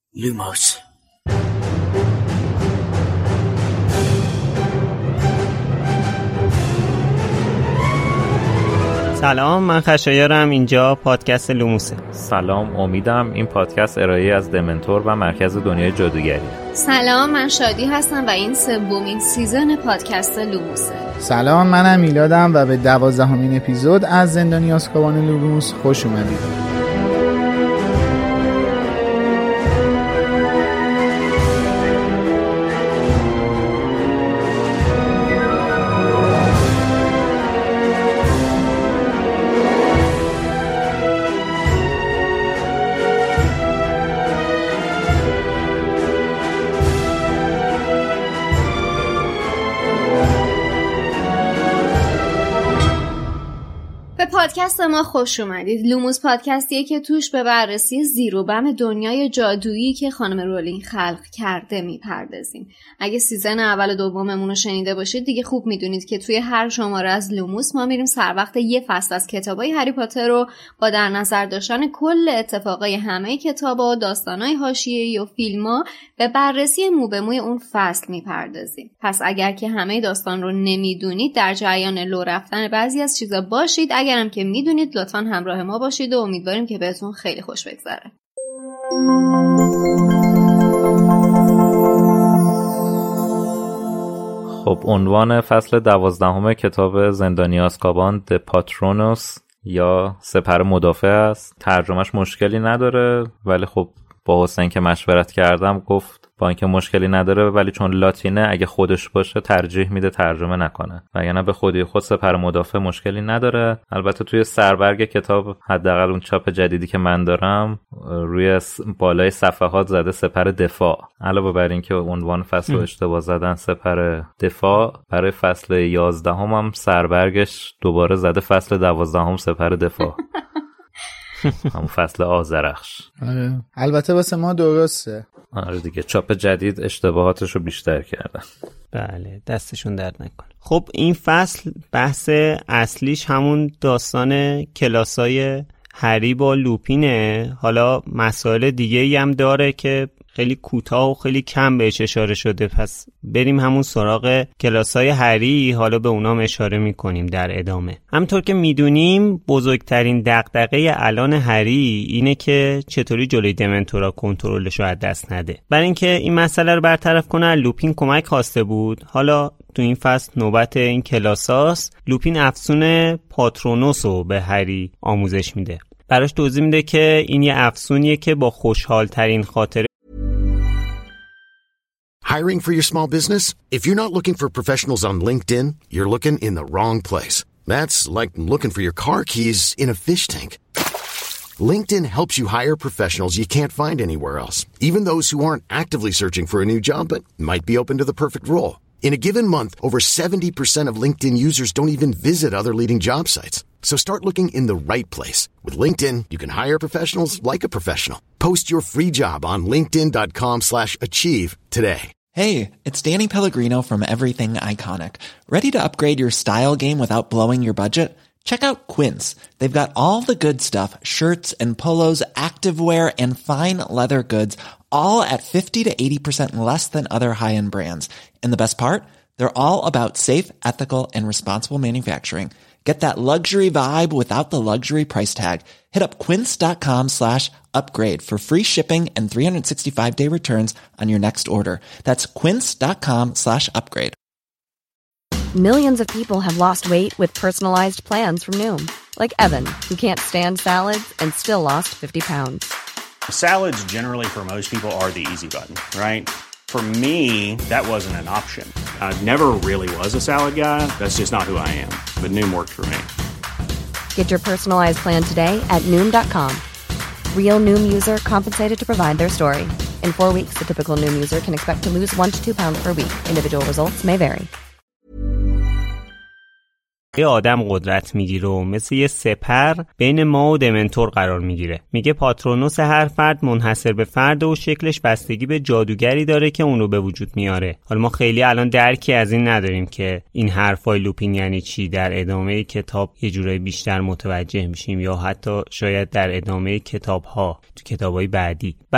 لوموس. سلام، من خشایارم. اینجا پادکست لوموسه. سلام، امیدم. این پادکست ارائه از دمنتور و مرکز دنیای جادوگری. سلام، من شادی هستم و این سومین سیزن پادکست لوموسه. سلام، منم میلادم و به 12مین اپیزود از زندانی آزکابان لوموس خوش اومدید. پادکست ما خوش اومدید. لوموس پادکستیه که توش به بررسی زیر و بم دنیای جادویی که خانم رولینگ خلق کرده میپردازیم. اگه سیزن اول و دوممون رو شنیده باشید دیگه خوب میدونید که توی هر شماره از لوموس ما میریم سر وقت یه فصل از کتابای هری پاتر رو با در نظر داشتن کل اتفاقای همه کتابا و داستانای حاشیه‌ای و فیلم‌ها به بررسی مو به موی اون فصل میپردازیم. پس اگر که همه داستان رو نمیدونید در جریان لو رفتن بعضی از چیزا باشید. اگرم که میدونید لطفاً همراه ما باشید و امیدواریم که بهتون خیلی خوش بگذره. خب، عنوان فصل 12 کتاب زندانی آزکابان د پاترونوس یا سپر مدافع است. ترجمهش مشکلی نداره، ولی خب با حسین که مشورت کردم گفت با اینکه مشکلی نداره ولی چون لاتینه اگه خودش باشه ترجیح میده ترجمه نکنه، وگرنه به خودی خود سپر مدافع مشکلی نداره. البته توی سربرگ کتاب، حداقل اون چاپ جدیدی که من دارم، روی بالای صفحات زده سپر دفاع. علاوه بر این که عنوان فصل رو اشتباه زدن سپر دفاع، برای فصل 11 هم سربرگش دوباره زده فصل 12 سپر دفاع. همون فصل آذرخش. آره. البته واسه ما درسته. آره دیگه، چاپ جدید اشتباهاتش رو بیشتر کردن. بله، دستشون درد نکنه. خب این فصل بحث اصلیش همون داستان کلاسای هری با لوپینه. حالا مسائل دیگه‌ای هم داره که خیلی کوتاه و خیلی کم بهش اشاره شده، پس بریم همون سراغ کلاسای هری. حالا به اونام اشاره میکنیم در ادامه. همطور که میدونیم بزرگترین دغدغه الان هری اینه که چطوری جلوی دمنتورا کنترلش رو از دست نده. برای اینکه این مسئله رو برطرف کنه لوپین کمک خواسته بود. حالا تو این فصل نوبت این کلاساست. لوپین افسون پاترونوس رو به هری آموزش میده. براش توضیح میده که این یه افسونیه که با خوشحال ترین خاطر. Hiring for your small business? If you're not looking for professionals on LinkedIn, you're looking in the wrong place. That's like looking for your car keys in a fish tank. LinkedIn helps you hire professionals you can't find anywhere else, even those who aren't actively searching for a new job but might be open to the perfect role. In a given month, over 70% of LinkedIn users don't even visit other leading job sites. So start looking in the right place. With LinkedIn, you can hire professionals like a professional. Post your free job on linkedin.com/achieve today. Hey, it's Danny Pellegrino from Everything Iconic. Ready to upgrade your style game without blowing your budget? Check out Quince. They've got all the good stuff, shirts and polos, activewear, and fine leather goods, all at 50 to 80% less than other high-end brands. And the best part? They're all about safe, ethical, and responsible manufacturing. Get that luxury vibe without the luxury price tag. Hit up quince.com/upgrade for free shipping and 365-day returns on your next order. That's quince.com/upgrade. Millions of people have lost weight with personalized plans from Noom. Like Evan, who can't stand salads and still lost 50 pounds. Salads generally for most people are the easy button, right? For me, that wasn't an option. I never really was a salad guy. That's just not who I am. But Noom worked for me. Get your personalized plan today at Noom.com. Real Noom user compensated to provide their story. In 4 weeks, the typical Noom user can expect to lose 1 to 2 pounds per week. Individual results may vary. یه آدم قدرت میگیره و مثل یه سپر بین ما و دمنتور قرار میگیره. میگه پاترونوس هر فرد منحصر به فرد و شکلش بستگی به جادوگری داره که اونو به وجود میاره. حالا ما خیلی الان درکی از این نداریم که این حرفای لوپین یعنی چی. در ادامه کتاب یه جورایی بیشتر متوجه میشیم، یا حتی شاید در ادامه کتاب‌ها، تو کتاب‌های بعدی. بعد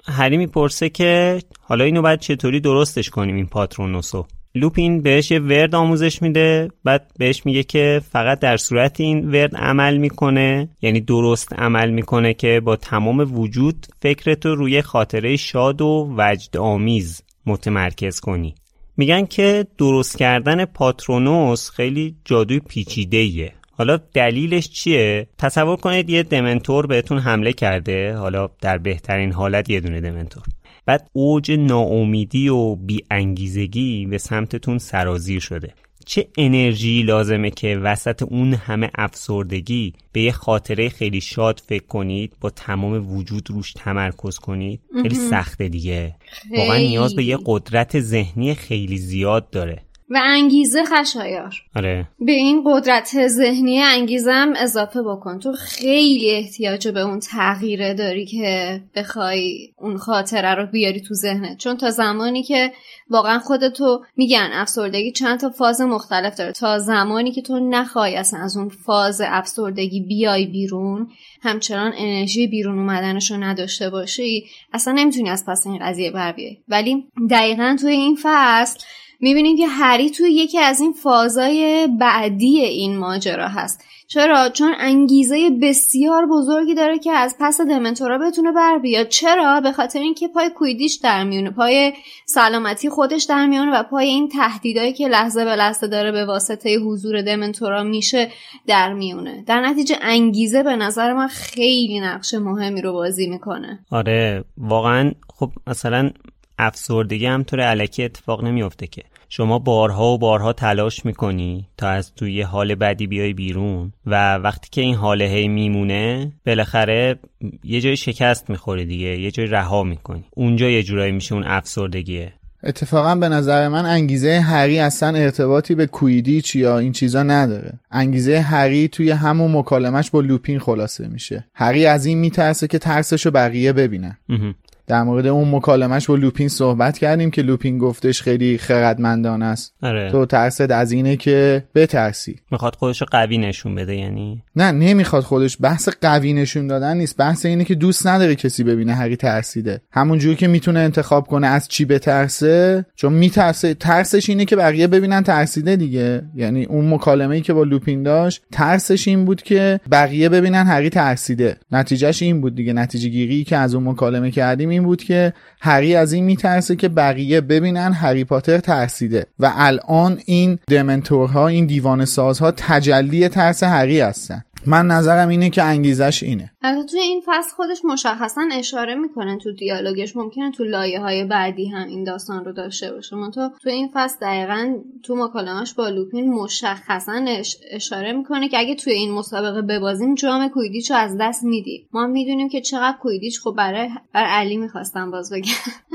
هری میپرسه که حالا اینو باید چطوری درستش کنیم این پاترونوسو. لوپین بهش یه ورد آموزش میده، بعد بهش میگه که فقط در صورت این ورد عمل میکنه، یعنی درست عمل میکنه که با تمام وجود فکرتو روی خاطره شاد و وجد آمیز متمرکز کنی. میگن که درست کردن پاترونوس خیلی جادوی پیچیده‌ایه. حالا دلیلش چیه؟ تصور کنید یه دمنتور بهتون حمله کرده، حالا در بهترین حالت یه دونه دمنتور، بعد اوج ناامیدی و بی‌انگیزگی به سمتتون سرازیر شده. چه انرژی لازمه که وسط اون همه افسردگی به یه خاطره خیلی شاد فکر کنید، با تمام وجود روش تمرکز کنید؟ خیلی سخته دیگه. واقعا نیاز به یه قدرت ذهنی خیلی زیاد داره و انگیزه خشایار. آره. به این قدرت ذهنی انگیزه هم اضافه بکن. تو خیلی احتیاج به اون تغییره داری که بخوای اون خاطره رو بیاری تو ذهنت، چون تا زمانی که واقعا خودتو، میگن افسردگی چند تا فاز مختلف داره، تا زمانی که تو نخوای اصلا از اون فاز افسردگی بیای بیرون، همچنان انرژی بیرون اومدنشو نداشته باشی، اصلا نمیتونی از پس این قضیه بر بیای. ولی دقیقاً توی این فصل میبینیم که هری توی یکی از این فازای بعدی این ماجرا هست. چرا؟ چون انگیزه بسیار بزرگی داره که از پس دمنتورا بتونه بر بیاد. چرا؟ به خاطر اینکه پای کویدیش در میونه، پای سلامتی خودش در میونه و پای این تهدیدایی که لحظه به لحظه داره به واسطه حضور دمنتورا میشه در میونه. در نتیجه انگیزه به نظر من خیلی نقش مهمی رو بازی میکنه. آره واقعا. خب مثلا افسردگی همطور الکی اتفاق نمیفته که شما بارها و بارها تلاش میکنی تا از توی حال بدی بیای بیرون و وقتی که این حال هی میمونه بالاخره یه جای شکست میخوری دیگه، یه جای رها میکنی، اونجا یه جورایی میشه اون افسردگیه. اتفاقا به نظر من انگیزه هری اصلا ارتباطی به کویدیچ یا این چیزا نداره. انگیزه هری توی همون مکالمش با لوپین خلاصه میشه. هری از این میترسه که ترسشو بقیه ببینن. در مورد اون مکالمش با لوپین صحبت کردیم که لوپین گفتش خیلی خردمندانه است. آره. تو ترسد از اینه که بترسی. میخواد خودشو قوی نشون بده یعنی؟ نه نمیخواد خودش، بحث قوی نشون دادن نیست، بحث اینه که دوست نداره کسی ببینه هری ترسیده. همون جوری که میتونه انتخاب کنه از چی بترسه، چون میترسه، ترسش اینه که بقیه ببینن ترسیده دیگه. یعنی اون مکالمه‌ای که با لوپین داشت ترسش این بود که بقیه ببینن هری ترسیده. نتیجهش این بود دیگه. نتیجه گیری که از اون مکالمه کردیم این بود که هری از این میترسه که بقیه ببینن هری پاتر ترسیده و الان این دمنتورها، این دیوانه سازها تجلی ترس هری هستن. من نظرم اینه که انگیزش اینه. البته توی این فصل خودش مشخصا اشاره میکنه تو دیالوگش، ممکنه تو لایه‌های بعدی هم این داستان رو داشته باشه. تو این فصل دقیقاً تو مکالمه‌اش با لوپین مشخصا اشاره میکنه که اگه توی این مسابقه ببازیم جام کویدیچ رو از دست میدیم. ما میدونیم که چقدر کویدیچ خب برای علی میخواستم باز بگم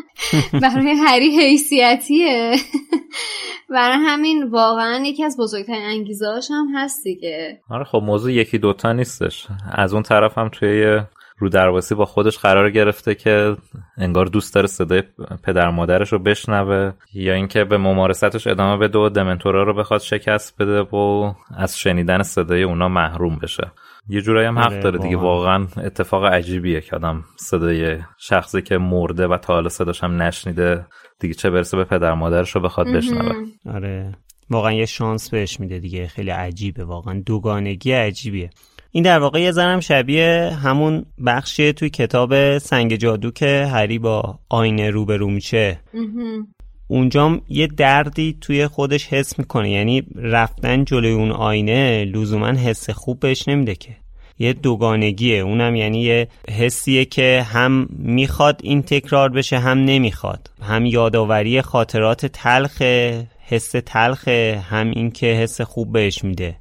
برای هری حیثیتیه. برای همین واقعا یکی از بزرگترین انگیزه‌هاش هم هست دیگه. آره خب موضوع یکی دوتا نیستش. از اون طرف هم توی رو درواسی با خودش قرار گرفته که انگار دوست داره صدای پدر مادرش رو بشنوه، یا اینکه به ممارستش ادامه بده و دمنتورا رو بخواد شکست بده و از شنیدن صدای اونا محروم بشه. یه جورایی هم حق داره دیگه. واقعا اتفاق عجیبیه که آدم صدای شخصی که مرده و تا حالا صداش هم نشنیده دیگه، چه برسه به پدر مادرش رو بخواد بشنوه. آره واقعا یه شانس بهش میده دیگه. خیلی عجیبه، واقعا دوگانگی عجیبیه. این در واقع یه ذرم شبیه همون بخشیه توی کتاب سنگ جادو که هری با آینه روبرو میشه. اونجام یه دردی توی خودش حس میکنه، یعنی رفتن جلوی اون آینه لزوما حس خوب بهش نمیده که. یه دوگانگیه، اونم یعنی یه حسیه که هم میخواد این تکرار بشه هم نمیخواد، هم یادآوری خاطرات تلخ، حس تلخ، هم این که حس خوب بهش میده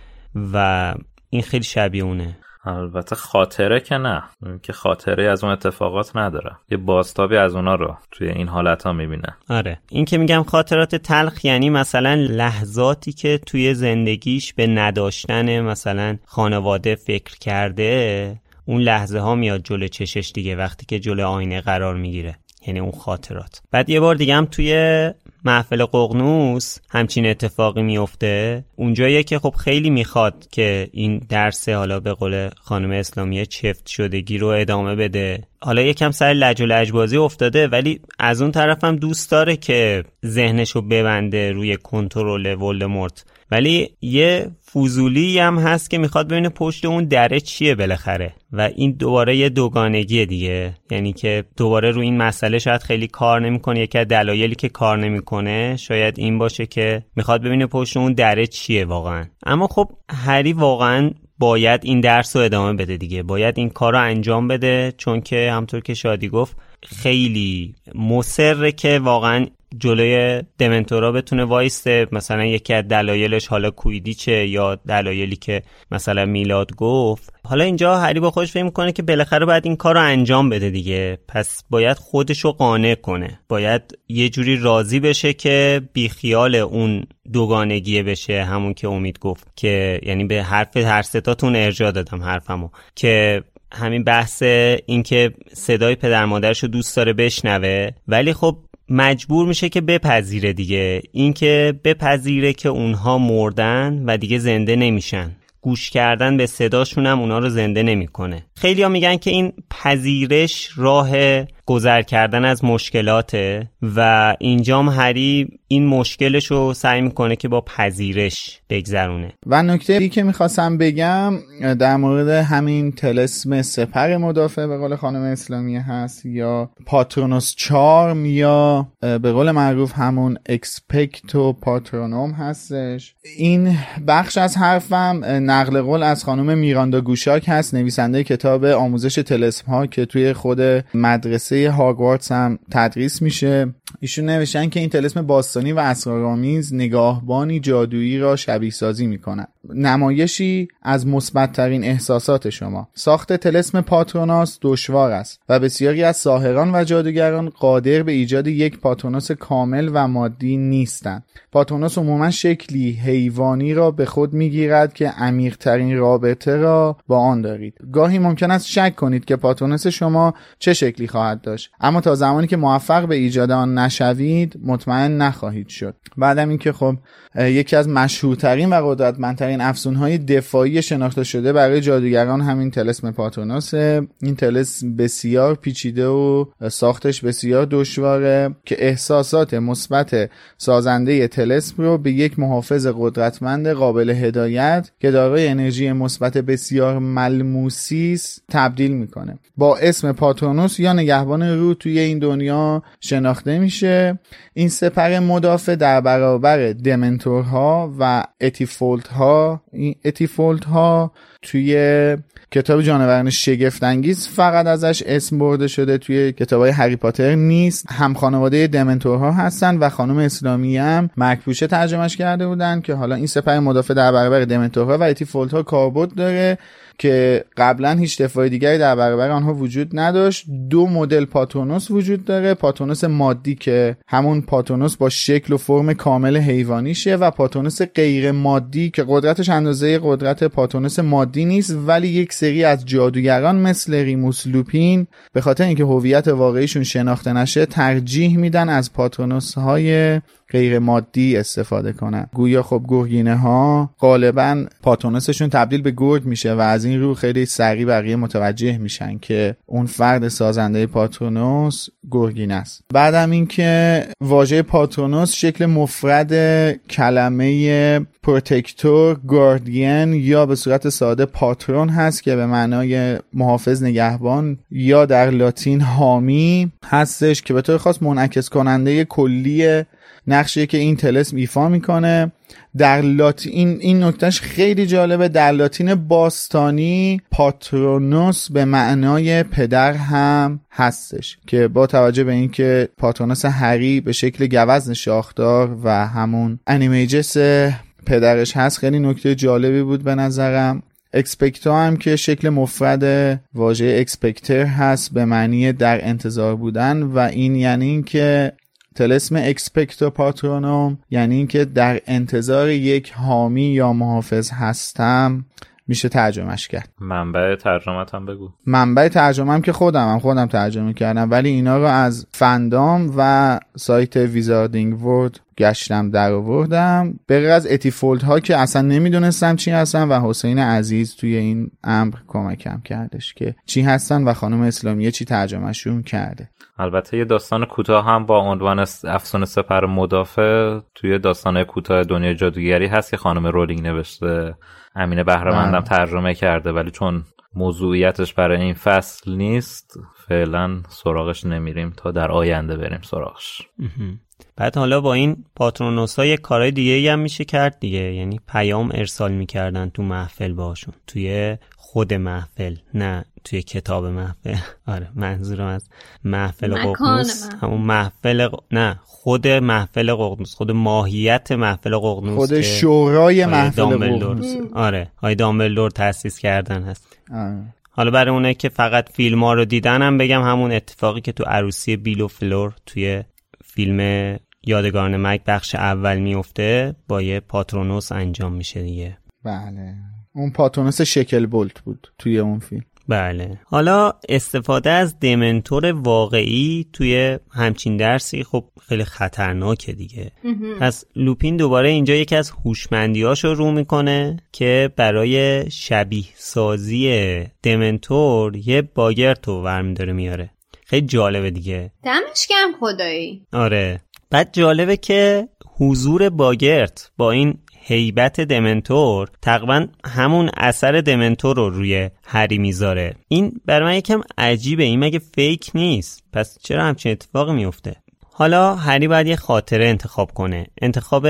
و این خیلی شبیه اونه. البته خاطره که نه، که خاطره از اون اتفاقات نداره، یه بازتابی از اونا رو توی این حالت ها میبینه. آره این که میگم خاطرات تلخ یعنی مثلا لحظاتی که توی زندگیش به نداشتن مثلا خانواده فکر کرده، اون لحظه ها میاد جلو چشش دیگه وقتی که جلو آینه قرار میگیره، یعنی اون خاطرات. بعد یه بار دیگه هم توی محفل ققنوس همچین اتفاقی میفته، اونجاییه که خب خیلی میخواد که این درس حالا به قول خانم اسلامیه چفت شدگی رو ادامه بده. حالا یکم سر لج و لجبازی افتاده، ولی از اون طرف هم دوست داره که ذهنشو ببنده روی کنترل ولدمورت. ولی یه فضولی هم هست که میخواد ببینه پشت اون دره چیه بالاخره، و این دوباره یه دوگانگیه دیگه، یعنی که دوباره روی این مسئله شاید خیلی کار نمیکنه. یکی از دلایلی که کار نمیکنه شاید این باشه که میخواد ببینه پشت اون دره چیه واقعا. اما خب هری واقعا باید این درس رو ادامه بده دیگه، باید این کار رو انجام بده، چون که همطور که شادی گفت خیلی مصره که واقعا جلوی دمنتورا بتونه وایسته. مثلا یکی از دلایلش حالا کویدیچه یا دلایلی که مثلا میلاد گفت. حالا اینجا هری با خودش فکر میکنه که بالاخره باید این کار رو انجام بده دیگه، پس باید خودشو قانع کنه، باید یه جوری راضی بشه که بیخیال اون دوگانگیه بشه. همون که امید گفت که یعنی به حرف هر ستاتون ارجاع دادم حرفمو، که همین بحث این که صدای پدر مادرشو دوست داره بشنوه، ولی خب مجبور میشه که بپذیره دیگه، این که بپذیره که اونها مردن و دیگه زنده نمیشن. گوش کردن به صداشون هم اونا رو زنده نمیکنه. خیلی ها میگن که این پذیرش راه گذر کردن از مشکلاته و اینجام هری این مشکلش رو سعی میکنه که با پذیرش بگذرونه. و نکته دیگه که میخواستم بگم در مورد همین طلسم سپر مدافع به قول خانم اسلامیه هست، یا پاترونوس چارم، یا به قول معروف همون اکسپکتو پاترونوم هستش. این بخش از حرفم نقل قول از خانم میراندا گوشاک هست، نویسنده کتاب آموزش طلسم ها که توی خود مدرسه هاگوارتس هم تدریس میشه. ایشون نوشتن که این طلسم باستانی و اسرارآمیز نگاهبانی جادویی را شبیه سازی میکنه، نمایشی از مثبت‌ترین احساسات شما. ساخت طلسم پاترونوس دشوار است و بسیاری از ساحران و جادوگران قادر به ایجاد یک پاترونوس کامل و مادی نیستند. پاترونوس عموما شکلی حیوانی را به خود میگیرد که عمیق‌ترین رابطه را با آن دارید. گاهی ممکن است شک کنید که پاترونوس شما چه شکلی خواهد داشت، اما تا زمانی که موفق به ایجاد آن نشوید مطمئن نخواهید شد. بعدم این که خب یکی از مشهورترین و قدرتمندترین افسونهای دفاعی شناخته شده برای جادوگران همین طلسم پاترونوس. این طلسم بسیار پیچیده و ساختش بسیار دشواره که احساسات مثبت سازنده طلسم رو به یک محافظ قدرتمند قابل هدایت که دارای انرژی مثبت بسیار ملموسی است تبدیل میکنه. با اسم پاترونوس یا نگهبان روح توی این دنیا شناخته میشه. این سپر مدافع در برابر دمنتورها و اتیفولتها، این اتیفولتها توی کتاب جانوران شگفت‌انگیز فقط ازش اسم برده شده، توی کتابای هری پاتر نیست. هم خانواده دمنتورها هستن و خانم اسلامی هم مکپوشه ترجمهش کرده بودن که حالا این سپر مدافع در برابر دمنتورها و اتیفولتها کاربرد داره که قبلا هیچ دفاع دیگری در برابر آنها وجود نداشت. دو مدل پاترونوس وجود داره، پاترونوس مادی که همون پاترونوس با شکل و فرم کامل حیوانیشه و پاترونوس غیر مادی که قدرتش اندازه قدرت پاترونوس مادی نیست، ولی یک سری از جادوگران مثل ریموس لوپین به خاطر اینکه هویت واقعیشون شناخته نشه ترجیح میدن از پاترونوس های غیر مادی استفاده کنن. گویا خب گرگینه ها غالبا پاترونوسشون تبدیل به گرگ میشه و از این رو خیلی سریع بقیه متوجه میشن که اون فرد سازنده پاترونوس گرگینه است. بعدم این که واژه پاترونوس شکل مفرد کلمه پروتکتور، گاردین یا به صورت ساده پاترون هست که به معنای محافظ، نگهبان یا در لاتین حامی هستش که به طور خاص منعکس کننده کلی نقشی که این طلسم ایفا میکنه. در لاتین این نکتهش خیلی جالبه، در لاتین باستانی پاترونوس به معنای پدر هم هستش که با توجه به اینکه پاترونوس هری به شکل گوزن شاخدار و همون انیمیجس پدرش هست خیلی نکته جالبی بود به نظرم. اکسپکتو هم که شکل مفرد واژه اکسپکتر هست به معنی در انتظار بودن و این یعنی این که طلسم اکسپکتو پاترونوم یعنی این که در انتظار یک حامی یا محافظ هستم میشه ترجمهش کرد. منبع ترجمت هم بگو. منبع ترجمه هم که خودم ترجمه کردم، ولی اینا رو از فندام و سایت ویزاردینگ ورد گشتم در آوردم، به غیر از اتیفولد ها که اصلا نمیدونستم چی هستن و حسین عزیز توی این امر کمکم کردش که چی هستن و خانم اسلامیه چی ترجمهشون کرده. البته یه داستان کوتاه هم با عنوان افسانه سپر مدافع توی داستان کوتاه دنیای جادوگری هست که خانم رولینگ نوشته، امینه بهرمندم ترجمه کرده، ولی چون موضوعیتش برای این فصل نیست فعلا سراغش نمیریم تا در آینده بریم سراغش. بعد حالا با این پاترونوس ها یه کارهای دیگه هم میشه کرد دیگه، یعنی پیام ارسال میکردن تو محفل باشون، توی خود محفل، نه توی کتاب محفل. آره منظورم از محفل ققنوس همون محفل نه خود محفل ققنوس، خود ماهیت محفل ققنوس، خود شورای محفل ققنوس. آره های دامبلدور تأسیس کردن هست. حالا برای اونه که فقط فیلم ها رو دیدن هم بگم همون اتفاقی که تو عروسی بیل و فلور توی فیلم یادگاران مرگ بخش اول میفته با یه پاترونوس انجام میشه دیگه. بله اون پاترونوس شکل بولت بود توی اون فیلم. بله. حالا استفاده از دمنتور واقعی توی همچین درسی خب خیلی خطرناکه دیگه. پس لوپین دوباره اینجا یکی از هوشمندیاشو رو میکنه که برای شبیه سازی دمنتور یه باگرتو ورمی داره میاره. خیلی جالبه دیگه. دمش گرم خدایی. آره. بعد جالبه که حضور باگرت با این هیبت دمنتور تقریبا همون اثر دمنتور رو روی هری میذاره. این برای من یکم عجیبه، این مگه فیک نیست؟ پس چرا همچین اتفاقی میفته؟ حالا هری باید یه خاطره انتخاب کنه. انتخاب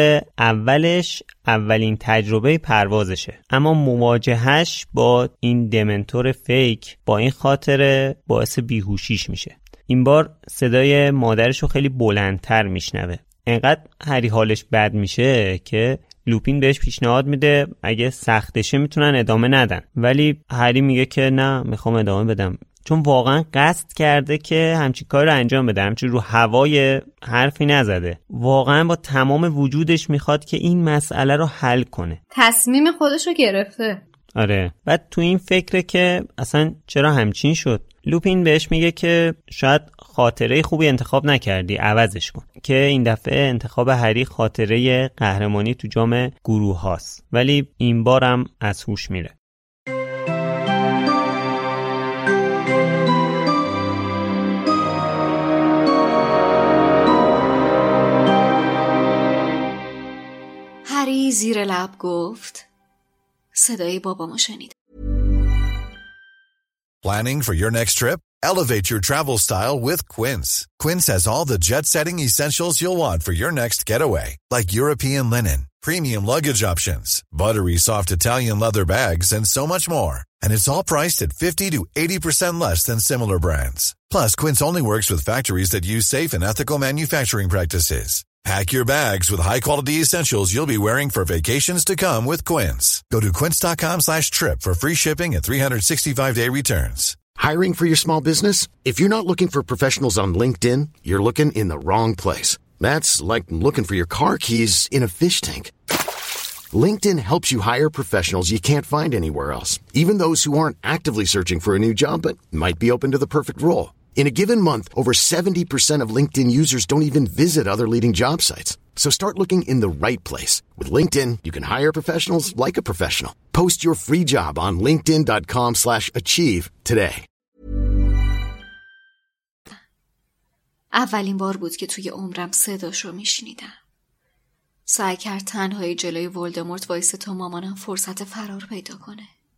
اولش اولین تجربه پروازشه، اما مواجهش با این دمنتور فیک با این خاطره باعث بیهوشیش میشه. این بار صدای مادرش رو خیلی بلندتر میشنوه. انقدر هری حالش بد میشه که لوپین بهش پیشنهاد میده اگه سختشه میتونن ادامه ندن، ولی هری میگه که نه میخوام ادامه بدم، چون واقعا قصد کرده که همچین کار رو انجام بده، همچین رو هوای حرفی نزده، واقعا با تمام وجودش میخواد که این مسئله رو حل کنه، تصمیم خودش رو گرفته. آره. بعد تو این فکره که اصلا چرا همچین شد. لوپین بهش میگه که شاید خاطره خوبی انتخاب نکردی، عوضش کن. که این دفعه انتخاب هری خاطره قهرمانی تو جام گروه هاست، ولی این بارم از هوش میره. هری زیر لب گفت صدای بابامو شنید. Planning for your next trip? Elevate your travel style with Quince. Quince has all the jet-setting essentials you'll want for your next getaway, like European linen, premium luggage options, buttery soft Italian leather bags, and so much more. And it's all priced at 50 to 80% less than similar brands. Plus, Quince only works with factories that use safe and ethical manufacturing practices. Pack your bags with high-quality essentials you'll be wearing for vacations to come with Quince. Go to quince.com/trip for free shipping and 365-day returns. Hiring for your small business? If you're not looking for professionals on LinkedIn, you're looking in the wrong place. That's like looking for your car keys in a fish tank. LinkedIn helps you hire professionals you can't find anywhere else, even those who aren't actively searching for a new job but might be open to the perfect role. In a given month, over 70% of LinkedIn users don't even visit other leading job sites. So start looking in the right place. With LinkedIn, you can hire professionals like a professional. Post your free job on linkedin.com/achieve today. اولین بار بود که توی عمرم صداشو میشنیدم. سعی کرد تنهایی جلوی ولدمورت وایسه تا مامانم فرصت فرار پیدا کنه.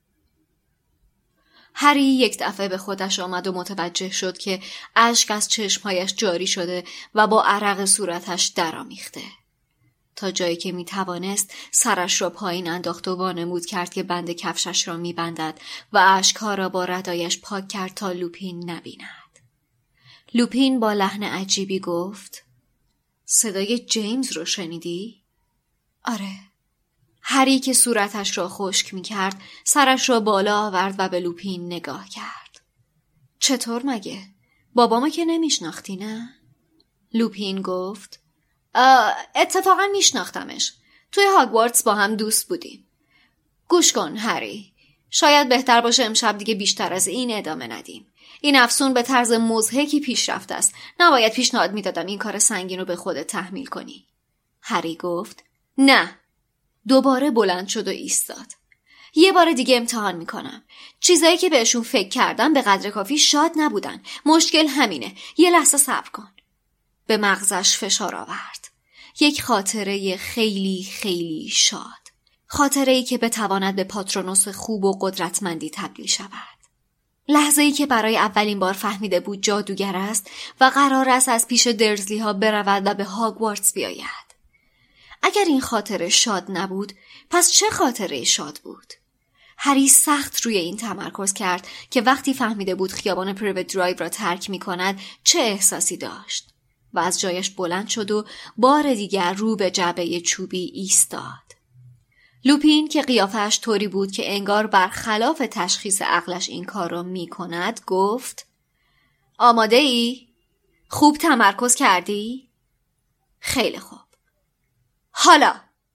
هری یک دفعه به خودش آمد و متوجه شد که اشک از چشمهایش جاری شده و با عرق صورتش درآمیخته. تا جایی که میتوانست سرش را پایین انداخت و وانمود کرد که بند کفشش را میبندد و اشکها را با ردایش پاک کرد تا لوپین نبیند. لوپین با لحن عجیبی گفت صدای جیمز رو شنیدی؟ آره. هری که صورتش را خشک می کرد سرش را بالا آورد و به لوپین نگاه کرد. چطور مگه؟ بابامو که نمیشناختی نه؟ لوپین گفت اتفاقا میشناختمش. توی هاگوارتس با هم دوست بودیم. گوش کن هری، شاید بهتر باشه امشب دیگه بیشتر از این ادامه ندیم. این افسون به طرز مضحکی پیش رفته است. نباید پیشنهاد میدادم این کار سنگین رو به خودت تحمیل کنی. هری گفت نه. دوباره بلند شد و ایستاد. یه بار دیگه امتحان میکنم. چیزایی که بهشون فکر کردم به قدر کافی شاد نبودن. مشکل همینه. یه لحظه صبر کن. به مغزش فشار آورد. یک خاطره خیلی خیلی شاد. خاطره‌ای که بتواند به پاترونوس خوب و قدرتمندی تبدیل شود. لحظه‌ای که برای اولین بار فهمیده بود جادوگر است و قرار است از پیش درزلی ها برود و به هاگوارتس بیاید. اگر این خاطره شاد نبود، پس چه خاطره شاد بود؟ هری سخت روی این تمرکز کرد که وقتی فهمیده بود خیابان پریوت درایو را ترک می کند چه احساسی داشت و از جایش بلند شد و بار دیگر رو به جعبه چوبی ایستاد. لوپین که قیافش طوری بود که انگار برخلاف تشخیص عقلش این کار را می کند گفت آماده ای؟ خوب تمرکز کردی؟ خیلی خوب. حالا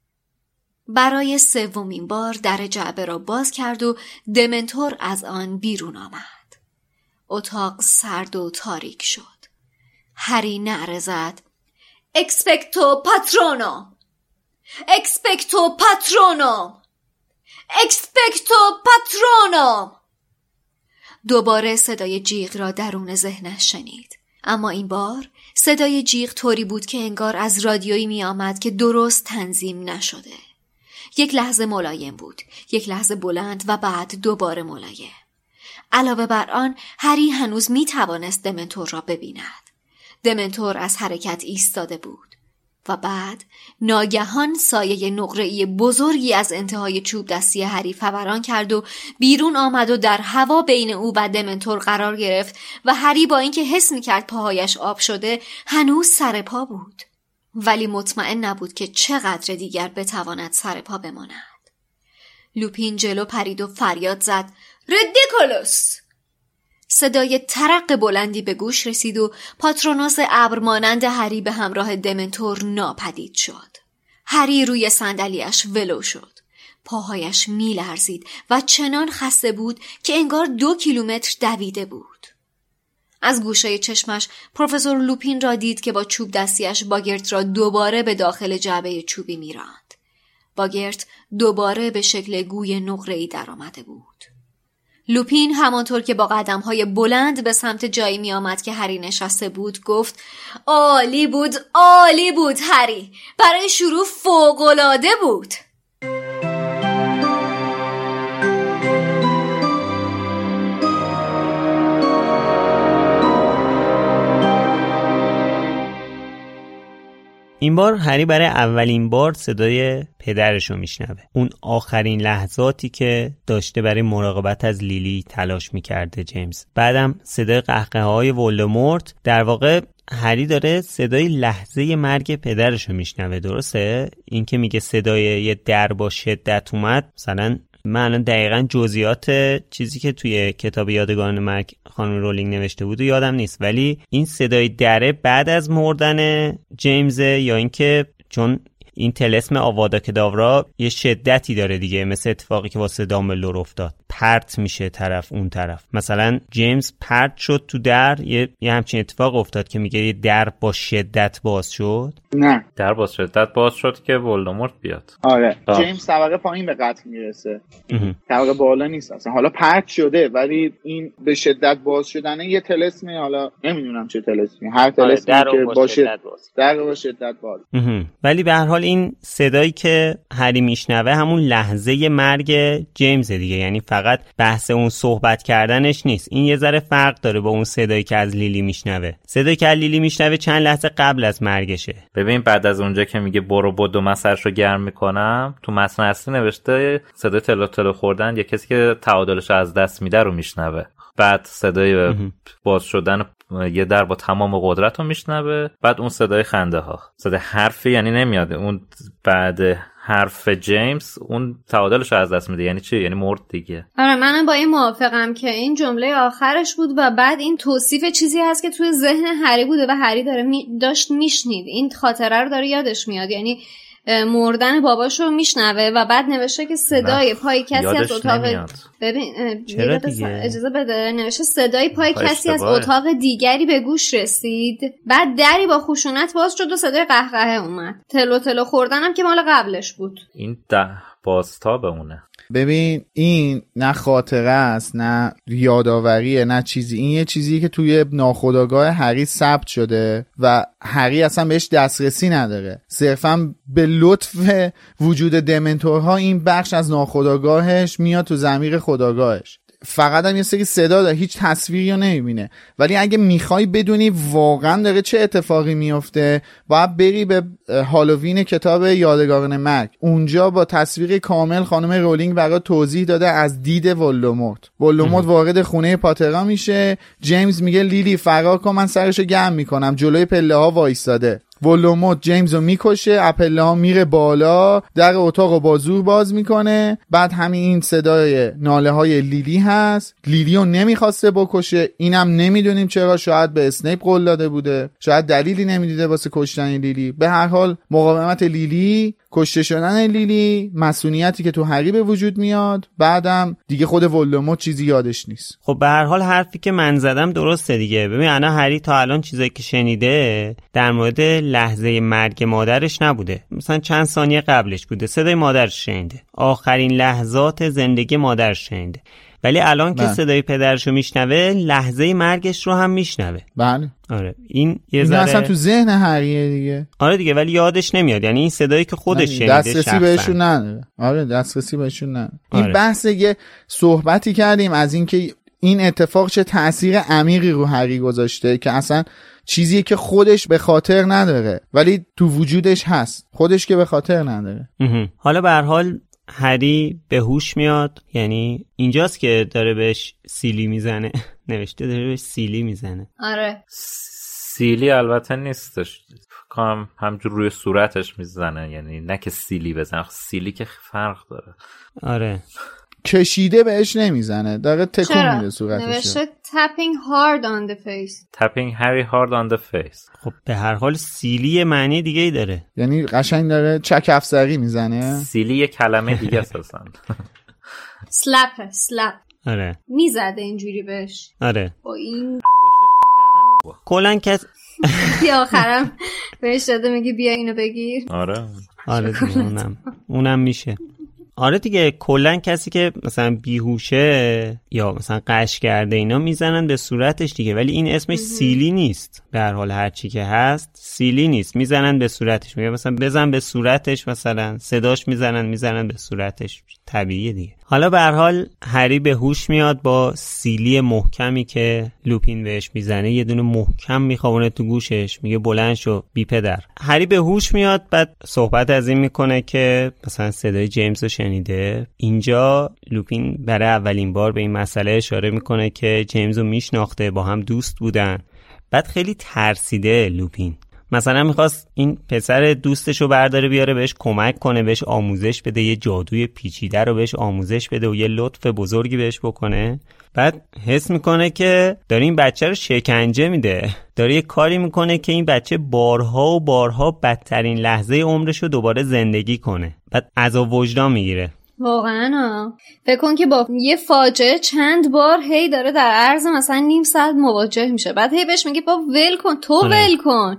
برای سومین بار در جعبه را باز کرد و دمنتور از آن بیرون آمد. اتاق سرد و تاریک شد. هری نعره زد اکسپکتو پاترونو، اکسپکتو پاترونو، اکسپکتو پاترونو. دوباره صدای جیغ را درون ذهنش شنید، اما این بار صدای جیغ طوری بود که انگار از رادیویی می آمد که درست تنظیم نشده. یک لحظه ملایم بود، یک لحظه بلند و بعد دوباره ملایم. علاوه بر آن هری هنوز می توانست دمنتور را ببیند. دمنتور از حرکت ایستاده بود و بعد ناگهان سایه نقره‌ای بزرگی از انتهای چوب دستی هری فوران کرد و بیرون آمد و در هوا بین او و دمنتور قرار گرفت و هری با اینکه حس می‌کرد پاهایش آب شده هنوز سر پا بود، ولی مطمئن نبود که چقدر دیگر بتواند سر پا بماند. لوپین جلو پرید و فریاد زد ریدیکولوس. صدای ترق بلندی به گوش رسید و پاترونوس ابر مانند هری به همراه دمنتور ناپدید شد. هری روی صندلیاش ولو شد. پاهایش میلرزید و چنان خسته بود که انگار 2 کیلومتر دویده بود. از گوشه چشمش پروفسور لوپین را دید که با چوب دستیش باگرت را دوباره به داخل جعبه چوبی میراند. باگرت دوباره به شکل گوی نقره‌ای در آمده بود. لوپین همانطور که با قدم‌های بلند به سمت جایی می آمد که هری نشسته بود گفت عالی بود، عالی بود هری، برای شروع فوق‌العاده بود. این بار هری برای اولین بار صدای پدرشو میشنوه. اون آخرین لحظاتی که داشته برای مراقبت از لیلی تلاش میکرده جیمز. بعدم صدای قهقه‌های ولدمورت. در واقع هری داره صدای لحظه مرگ پدرشو میشنوه، درسته؟ این که میگه صدای یه در با شدت اومد، مثلا من الان دقیقاً جزئیات چیزی که توی کتاب یادگان مرگ خانم رولینگ نوشته بود و یادم نیست، ولی این صدای دره بعد از مردن جیمز یا اینکه چون این طلسم آوادا کداورا یه شدتی داره دیگه، مثل اتفاقی که واسه دامبلدور افتاد، پرت میشه طرف اون طرف. مثلا جیمز پرت شد تو در، یه همچین اتفاق افتاد که میگه یه در با شدت باز شد. نه، در با شدت باز شد که ولدمورت بیاد. آره جیمز طبقه پایین به قتل میرسه، طبقه بالا نیست اصلا. حالا پرت شده ولی این به شدت باز شدنه یه طلسمی، حالا نمیدونم چه طلسمی، هر طلسمی که باشه در با شدت باز. ولی به هر حال این صدایی که هری میشنوه همون لحظه مرگ جیمز دیگه، یعنی فقط بحث اون صحبت کردنش نیست. این یه ذره فرق داره با اون صدایی که از لیلی میشنوه. صدایی که از لیلی میشنوه چند لحظه قبل از مرگشه. ببین بعد از اونجا که میگه برو بدو من سرشو گرم میکنم، تو متن اصلی نوشته صدای تلو تلو خوردن یه کسی که تعادلش از دست میده رو میشنوه. بعد صدای باز شدن یه در با تمام قدرت رو میشنوه. بعد اون صدای خنده ها، صدای حرفی یعنی نمیاد. اون بعد حرف جیمز اون تعادلش از دست میده. یعنی چی؟ یعنی مرد دیگه. آره منم با این موافقم که این جمله آخرش بود و بعد این توصیف چیزی هست که توی ذهن هری بوده و هری داره داشت میشنید. این خاطره رو داره یادش میاد. یعنی مردن باباشو میشنوه و بعد نوشته که صدای پای کسی از اتاق ببین اجازه بده، نوشته صدای پای کسی از اتاق دیگری به گوش رسید، بعد دری با خشونت باز شد و صدای قهقهه اومد. تلو تلو خوردنم که مال قبلش بود. این بازتا بمونه. ببین این نه خاطره است نه یاداوریه نه چیزی، این یه چیزیه که توی ناخودآگاه هری ثبت شده و هری اصلا بهش دسترسی نداره، صرفا به لطف وجود دمنتورها این بخش از ناخودآگاهش میاد تو ضمیر خودآگاهش، فقط هم یه سری صدا داره، هیچ تصویری رو نمیبینه. ولی اگه میخوای بدونی واقعا داره چه اتفاقی میفته باید بری به هالووین کتاب یادگاران مرگ، اونجا با تصویر کامل خانم رولینگ برای توضیح داده از دید ولدمورت وارد خونه پاترا میشه، جیمز میگه لیلی فرار کن من سرشو گرم میکنم، جلوی پله ها وایستاده، ولدمورت جیمز رو میکشه، اپله ها میره بالا، در اتاق رو با زور باز میکنه، بعد همین این صدای ناله های لیلی هست، لیلی رو نمیخواسته بکشه، اینم نمیدونیم چرا، شاید به اسنیپ قول داده بوده، شاید دلیلی نمیدیده واسه کشتن لیلی، به هر حال مقاومت لیلی، کشته شدن لیلی، مسئولیتی که تو هری به وجود میاد، بعدم دیگه خود ولدمورت چیزی یادش نیست. خب به هر حال حرفی که من زدم درسته دیگه. ببین انا هری تا الان چیزایی که شنیده در مورد لحظه مرگ مادرش نبوده، مثلا چند ثانیه قبلش بوده، صدای مادرش شنیده، آخرین لحظات زندگی مادرش شنیده، ولی الان که صدای پدرشو میشنوه لحظه مرگش رو هم میشنوه. بله آره این یه ذره اصلا تو ذهن هریه دیگه. آره دیگه ولی یادش نمیاد، یعنی این صدایی که خودش شنیده دسترسی بهشون نداره. آره دسترسی بهشون نداره. آره. این بحث یه صحبتی کردیم از این که این اتفاق چه تأثیر عمیقی رو هری گذاشته که اصلا چیزیه که خودش به خاطر نداره ولی تو وجودش هست، خودش که به خاطر نداره. حالا به هر حال هری به هوش میاد، یعنی اینجاست که داره بهش سیلی میزنه نوشته داره بهش سیلی میزنه. آره سیلی البته نیستش، کام همجور روی صورتش میزنه، یعنی نه که سیلی بزنه، سیلی که فرق داره. آره کشیده بهش نمیزنه، داره تکون میده صورتش. نوشته tapping hard on the face. tapping Harry hard on the face. خب به هر حال سیلی معنی دیگه ای داره، یعنی قشنگ داره چک افسری میزنه. سیلی یه کلمه دیگه اساسا. slap. آره میزده اینجوری بهش. آره با این کلن کس بیا آخرم بهش داده میگه بیا اینو بگیر. آره اونم میشه. آره دیگه کلن کسی که مثلا بیهوشه یا مثلا قش کرده اینا میزنن به صورتش دیگه، ولی این اسمش سیلی نیست. به هر حال هر چی که هست سیلی نیست، میزنن به صورتش، میگه مثلا بزن به صورتش، مثلا صداش میزنن به صورتش، طبیعیه دیگه. حالا به هر حال هری به هوش میاد با سیلی محکمی که لوپین بهش میزنه، یه دونه محکم میخوابونه تو گوشش، میگه بلند شو بی پدر. هری به هوش میاد، بعد صحبت از این میکنه که مثلا صدای جیمز رو شنیده. اینجا لوپین برای اولین بار به این مسئله اشاره میکنه که جیمز رو میشناخته، با هم دوست بودن. بعد خیلی ترسیده لوپین، مثلا میخواست این پسر دوستشو برداره بیاره بهش کمک کنه، بهش آموزش بده، یه جادوی پیچیده رو بهش آموزش بده و یه لطف بزرگی بهش بکنه. بعد حس میکنه که داره این بچه رو شکنجه میده، داره یه کاری میکنه که این بچه بارها و بارها بدترین لحظه عمرشو دوباره زندگی کنه. بعد عذاب وجدان میگیره. واقعا فکر کن که با یه فاجعه چند بار هی داره در عرض مثلا نیم ساعت مواجه میشه، بعد هی بهش میگه با ول کن، تو ول کن.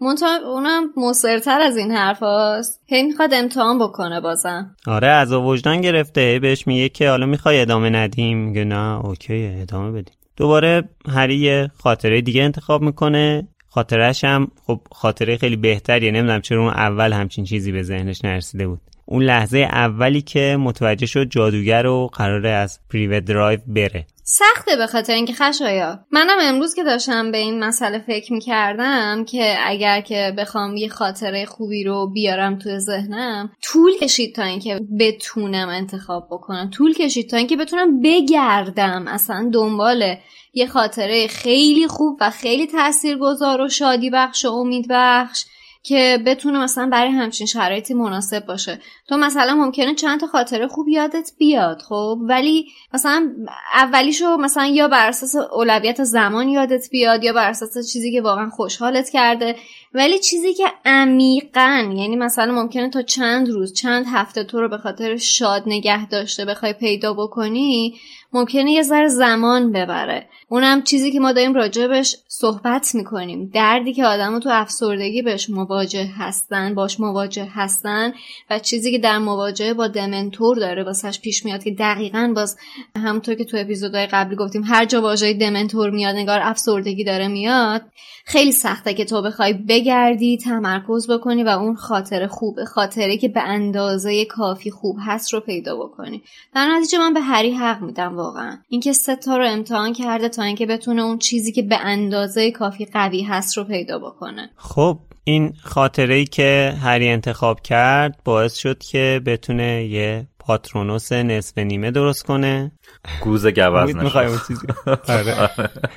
اونم مصرتر از این حرف هاست، هی میخواد امتحان بکنه بازم. آره عذاب وجدان گرفته، هی بهش میگه که حالا میخوای ادامه ندیم؟ میگه نه اوکی ادامه بدیم. دوباره هری یه خاطره دیگه انتخاب میکنه، خاطرش هم خب خاطره خیلی بهتریه، نمیدونم چرا اون اول همچین چیزی به ذهنش نرسیده بود. اون لحظه اولی که متوجه شد جادوگر رو قراره از پریوت درایو بره. سخته به خاطر اینکه خشایا منم امروز که داشتم به این مسئله فکر میکردم که اگر که بخوام یه خاطره خوبی رو بیارم توی ذهنم، طول کشید تا اینکه بتونم انتخاب بکنم، طول کشید تا اینکه بتونم بگردم اصلا دنبال یه خاطره خیلی خوب و خیلی تاثیرگذار و شادی بخش و امید بخش که بتونه مثلا برای همچین شرایطی مناسب باشه. تو مثلا ممکنه چند تا خاطره خوب یادت بیاد خب، ولی مثلا اولیشو مثلا یا بر اساس اولویت زمان یادت بیاد یا بر اساس چیزی که واقعا خوشحالت کرده، ولی چیزی که عمیقاً، یعنی مثلا ممکنه تا چند روز چند هفته تو رو به خاطر شاد نگه داشته بخوای پیدا بکنی، ممکنه یه ذره زمان ببره. اونم چیزی که ما داریم راجبش صحبت میکنیم، دردی که آدمو تو افسردگی باش مواجه هستن و چیزی که در مواجهه با دمنتور داره واسش پیش میاد، که دقیقاً باز همونطور که تو اپیزودهای قبلی گفتیم هر جا واژه دمنتور میاد نگار افسردگی داره میاد. خیلی سخته که تو بخوای بگردی تمرکز بکنی و اون خاطره که به اندازه کافی خوب هست رو پیدا بکنی. در نتیجه من به هری حق میدم واقعا، اینکه 3 تا رو امتحان کرده تا اینکه بتونه اون چیزی که به اندازه کافی قوی هست رو پیدا بکنه. خب این خاطره‌ای که هری انتخاب کرد باعث شد که بتونه یه پاترونوس نصف نیمه درست کنه. گوز گوز میخوای اون چیزی؟ آره.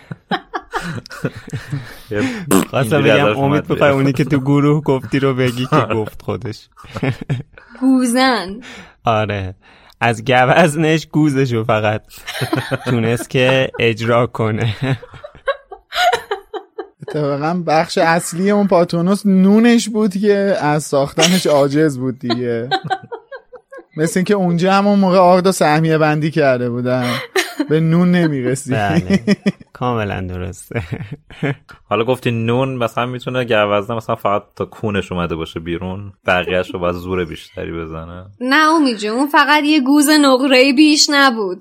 خواستم بگم امید میخوای اونی که تو گروه گفتی رو بگی که گفت خودش. گوزن. آره، از گوزنش گوزشو فقط تونست که اجرا کنه. اتفاقا بخش اصلی اون پاترونوس نونش بود که از ساختنش عاجز بود دیگه. مثل اینکه اونجا همون موقع آرد و سهمیه بندی کرده بودن، به نون نمیرسی. بله کاملا درسته. حالا گفتی نون مثلا میتونه گوزنه مثلا فقط تا کونش اومده باشه بیرون، بقیه‌اش رو باید زور بیشتری بزنه. نه امیدجون، اون فقط یه گوز نقره‌ای بیش نبود.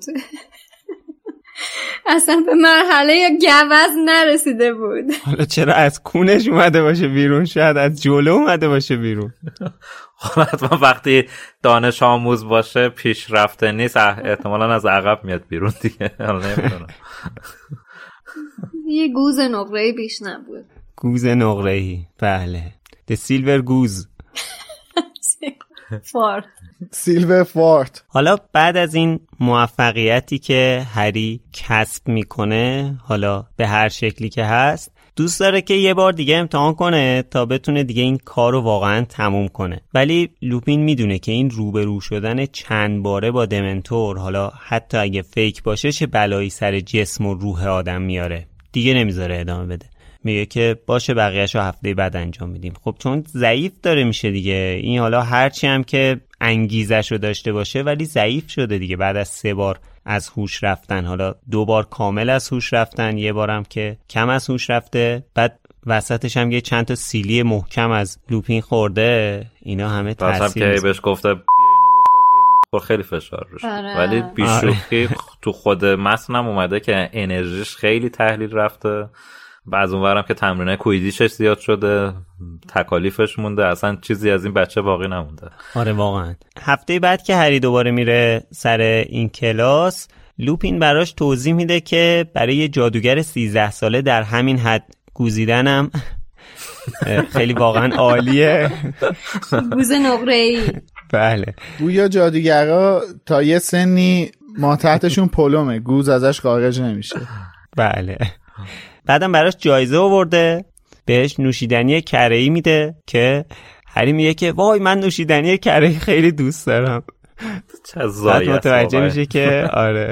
اصلا به مرحله گوز نرسیده بود. حالا چرا از کونش اومده باشه بیرون؟ شاید از جلو اومده باشه بیرون. حتما وقتی دانش آموز باشه پیشرفته نیست، احتمالاً از عقب میاد بیرون دیگه. حالا نمیدونم. یه گوز نقره‌ای بیش نبود. گوز نقره‌ای، بله. The silver goose. فارت. سیلور فارت. حالا بعد از این موفقیتی که هری کسب میکنه، حالا به هر شکلی که هست، دوست داره که یه بار دیگه امتحان کنه تا بتونه دیگه این کار رو واقعا تموم کنه. ولی لوپین میدونه که این روبرو شدن چند باره با دمنتور، حالا حتی اگه فیک باشه، چه بلایی سر جسم و روح آدم میاره. دیگه نمیذاره ادامه بده. میگه که باشه بقیه‌شو هفته بعد انجام میدیم. خب چون ضعیف داره میشه دیگه، این حالا هرچی هم که انگیزشو داشته باشه ولی ضعیف شده دیگه بعد از 3 بار از هوش رفتن. حالا 2 بار کامل از هوش رفتن، 1 بارم که کم از هوش رفته، بعد وسطش هم یه چند تا سیلی محکم از لوپین خورده. اینا همه تاثیر که بهش گفته بخور خیلی فشار روش. ولی بیشوخی تو خود متنم اومده که انرژیش خیلی تحلیل رفته. بعض اونورم که تمرینای کویدیشش زیاد شده، تکالیفش مونده، اصلا چیزی از این بچه باقی نمونده. آره واقعا. هفته بعد که هری دوباره میره سر این کلاس، لوپین براش توضیح میده که برای یه جادوگر 13 ساله در همین حد گوزیدنم خیلی واقعا عالیه. گوز نقره‌ای. بله. گویا جادوگرها تا یه سنی ما تحتشون پلومه، گوز ازش خارج نمیشه. بله. بعدم براش جایزه آورده، بهش نوشیدنی کره‌ای میده که هری میگه که وای من نوشیدنی کره‌ای خیلی دوست دارم. چه زایی است. متوجه میشه که آره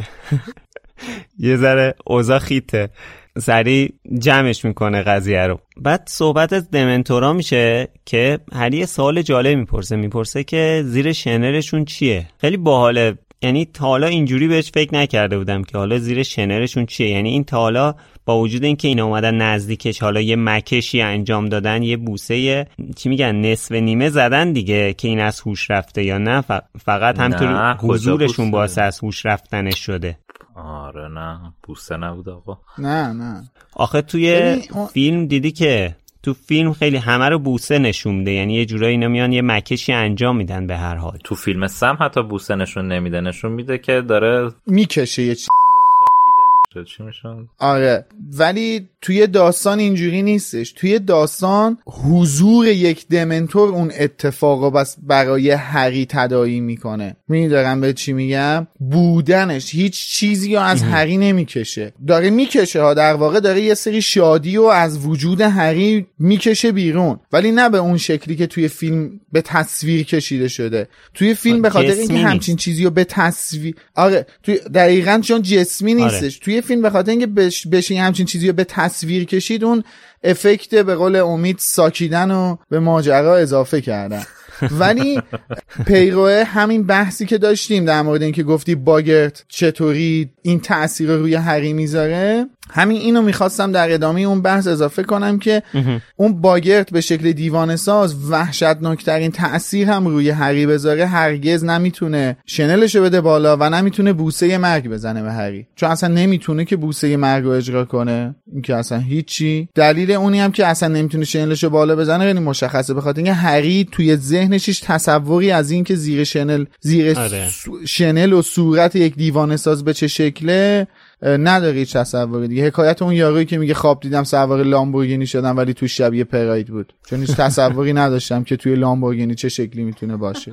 یه ذره اوضاع خیته، سریع جمعش میکنه قضیه رو. بعد صحبت از دمنتورا میشه که هری سوال جالب میپرسه که زیر شنرشون چیه. خیلی باحاله، یعنی تا حالا اینجوری بهش فکر نکرده بودم که حالا زیر شنرشون چیه. یعنی این تا حالا با وجود اینکه اینا اومدن نزدیکش، حالا یه مکشی انجام دادن، یه بوسه چی میگن نصف نیمه زدن دیگه که این از هوش رفته یا نه فقط همطور حضورشون باعث از هوش رفتنش شده. آره نه بوسه نبود آقا. نه آخه توی فیلم دیدی که تو فیلم خیلی همه رو بوسه نشون میده، یعنی یه جورایی اینا میان یه مکشی انجام میدن به هر حال. تو فیلم سم حتی بوسه نشون نمیده، نشون میده که داره میکشه یه چیزی. چی میشن. آره ولی توی داستان اینجوری نیستش. توی داستان حضور یک دمنتور اون اتفاقو بس برای هری تداعی میکنه. میدارم به چی میگم؟ بودنش هیچ چیزی رو از هری نمیکشه، داره میکشه ها، در واقع داره یه سری شادی رو از وجود هری میکشه بیرون، ولی نه به اون شکلی که توی فیلم به تصویر کشیده شده. توی فیلم به خاطر اینکه همچین چیزی رو به تصویر، آره توی دقیقاً چون جسمی نیستش. توی فیلم به خاطر اینکه بشه همچین چیزی رو به تصویر کشید، اون افکت به قول امید ساکیدن رو به ماجرا اضافه کردن. ولی پیروه همین بحثی که داشتیم در مورد اینکه گفتی باگرت چطوری این تأثیر روی هری میذاره، همین اینو میخواستم در ادامه اون بحث اضافه کنم که اون باگرت به شکل دیوانه ساز وحشتناکترین تأثیر هم روی هری بذاره، هرگز نمیتونه شنلشو بده بالا و نمیتونه بوسه مرگ بزنه به هری، چون اصلا نمیتونه که بوسه مرگ رو اجرا کنه. این که اصلا هیچی. دلیل اونی هم که اصلا نمیتونه شنلشو بالا بزنه خیلی مشخصه، به خاطر اینکه هری توی ذهنش هیچ تصوری از این که زیر شنل و صورت یک دیوانه ساز به چه شکله نداره، هیچ تصوری دیگه. حکایت اون یارویی که میگه خواب دیدم سوار لامبورگینی شدم ولی تو شبیه پراید بود، چون هیچ تصوری نداشتم که توی لامبورگینی چه شکلی میتونه باشه.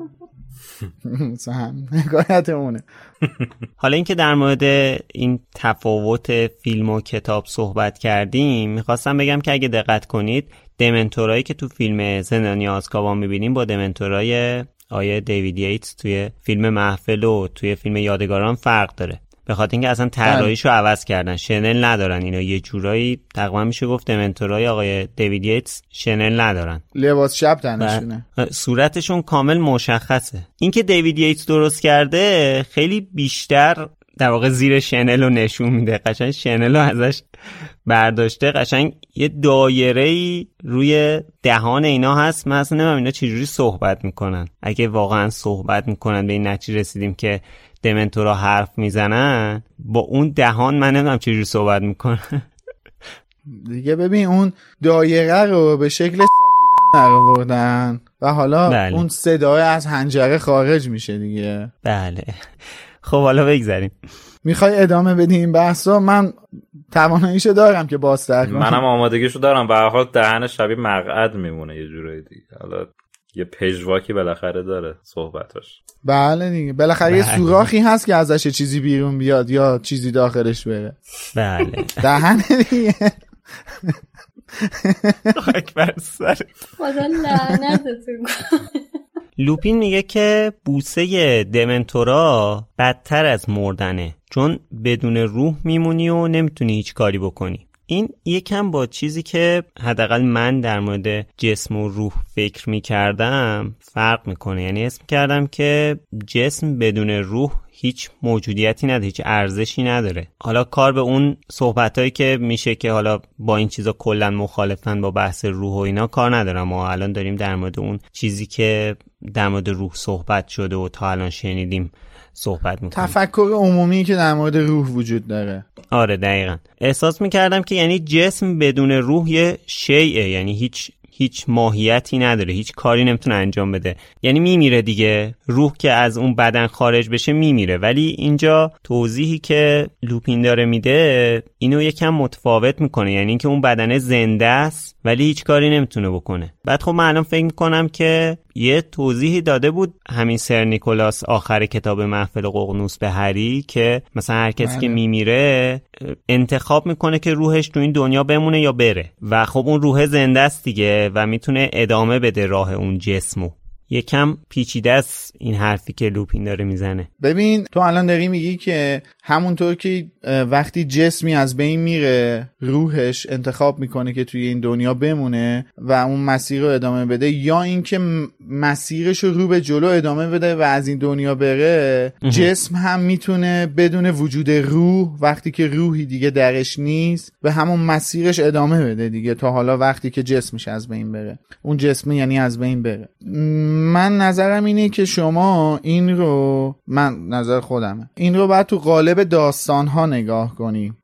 حکایت اونه. حالا اینکه در مورد این تفاوت فیلم و کتاب صحبت کردیم، میخواستم بگم که اگه دقت کنید دمنتورایی که تو فیلم زندانی آزکابان میبینیم با دمنتورای آیه دیوید ییتس توی فیلم محفل و توی فیلم یادگاران فرق داره، به خاطر اینکه اصلا طراحیشو عوض کردن، شنل ندارن اینا. یه جورایی تقریبا میشه گفت دمنتورای آقای دیوید ییتس شنل ندارن، لباس شب تنشونه، صورتشون کامل مشخصه. اینکه دیوید ییتس درست کرده خیلی بیشتر در واقع زیر شنل رو نشون میده، قشنگ شنل رو ازش برداشته، قشنگ یه دایره‌ای روی دهان اینا هست. من اصلا نمیدونم اینا چجوری صحبت میکنن، اگه واقعا صحبت میکنن به این نتیجه رسیدیم که دمنتورا حرف میزنن، با اون دهان من نمیدونم چجوری صحبت میکنن دیگه. ببین اون دایره رو به شکل ساکیدن درآوردن و حالا بله. اون صدای از حنجره خارج میشه دیگه. بله خب حالا بگذاریم. میخوای ادامه بدیم این بحثا؟ من تواناییشو دارم که بازتر کنم. منم آمادگیشو دارم. به هر حال دهن شبیه مقعد میمونه یه جورایی دیگه. حالا یه پژواکی بالاخره داره صحبتاش. بله دیگه، بالاخره یه سوراخی هست که ازش چیزی بیرون بیاد یا چیزی داخلش بره. بله دهن دیگه. اکبر سر خدا لعنتتون کنه. لوپین میگه که بوسه دمنتورا بدتر از مردنه، چون بدون روح میمونی و نمیتونی هیچ کاری بکنی. این یکم با چیزی که حداقل من در مورد جسم و روح فکر میکردم فرق میکنه. یعنی اسم کردم که جسم بدون روح هیچ موجودیتی نداره، هیچ ارزشی نداره. حالا کار به اون صحبتایی که میشه که حالا با این چیزا کلا مخالفن با بحث روح و اینا کار ندارم. ما الان داریم در مورد اون چیزی که در مورد روح صحبت شده و تا الان شنیدیم صحبت میکنم. تفکر عمومی که در مورد روح وجود داره. آره دقیقاً. احساس میکردم که یعنی جسم بدون روح یه شیئه، یعنی هیچ ماهیتی نداره، هیچ کاری نمیتونه انجام بده، یعنی میمیره دیگه. روح که از اون بدن خارج بشه میمیره. ولی اینجا توضیحی که لوپین داره میده اینو یکم متفاوت میکنه، یعنی اینکه اون بدن زنده است ولی هیچ کاری نمیتونه بکنه. بعد خب من الان فکر میکنم که یه توضیحی داده بود همین سر نیکولاس آخر کتاب محفل ققنوس به هری که مثلا هر کسی که میمیره انتخاب میکنه که روحش تو این دنیا بمونه یا بره، و خب اون روح زنده است دیگه و میتونه ادامه بده راه اون جسمو. یکم پیچیده است این حرفی که لوپین داره میزنه. ببین تو الان داری میگی که همونطور که وقتی جسمی از بین میره روحش انتخاب میکنه که توی این دنیا بمونه و اون مسیر رو ادامه بده، یا اینکه مسیرش رو به جلو ادامه بده و از این دنیا بره. جسم هم میتونه بدون وجود روح، وقتی که روحی دیگه درش نیست، به همون مسیرش ادامه بده دیگه تا حالا وقتی که جسمش از بین بره. اون جسم یعنی از بین بره. من نظرم اینه که شما این رو، من نظر خودمه، این رو باید تو قالب داستان ها نگاه کنی.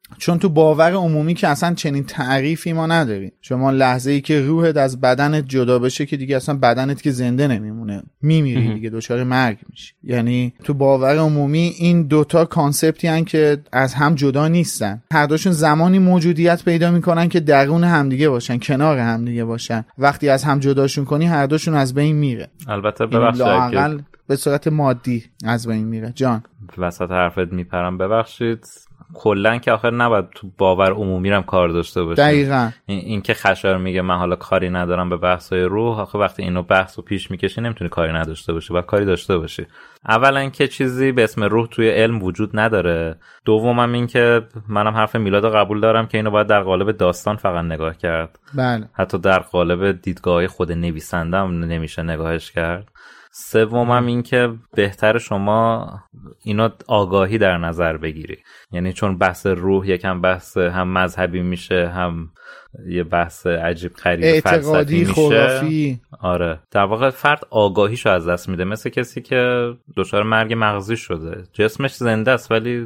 چون تو باور عمومی که اصلا چنین تعریفی ما نداریم. شما لحظه‌ای که روحت از بدنت جدا بشه که دیگه اصلا بدنت که زنده نمیمونه، میمیری دیگه، دچار مرگ میشی. یعنی تو باور عمومی این دوتا کانسپتی هن که از هم جدا نیستن، هر دوشون زمانی موجودیت پیدا میکنن که درون همدیگه باشن، کنار همدیگه باشن. وقتی از هم جداشون کنی هر دوشون از بین میره. البته ببخشید به صورت مادی از بین میره. جان وسط حرفت میپرم، ببخشید. کلن که آخر نباید تو باور عمومی هم کار داشته باشه. دقیقاً این که خشایار میگه من حالا کاری ندارم به بحث‌های روح، آخه وقتی اینو بحثو پیش میکشی نمیتونی کاری نداشته باشی، باید کاری داشته باشی. اولا که چیزی به اسم روح توی علم وجود نداره. دومم این که منم حرف میلاد قبول دارم که اینو باید در قالب داستان فقط نگاه کرد. بله. حتی در قالب دیدگاه خود نویسنده هم نمیشه نگاهش کرد. سومم این که بهتر شما اینو آگاهی در نظر بگیری، یعنی چون بحث روح یکم بحث هم مذهبی میشه، هم یه بحث عجیب غریب فلسفی میشه، خرافی. آره، در واقع فرد آگاهیشو از دست میده، مثل کسی که دچار مرگ مغزی شده، جسمش زنده است ولی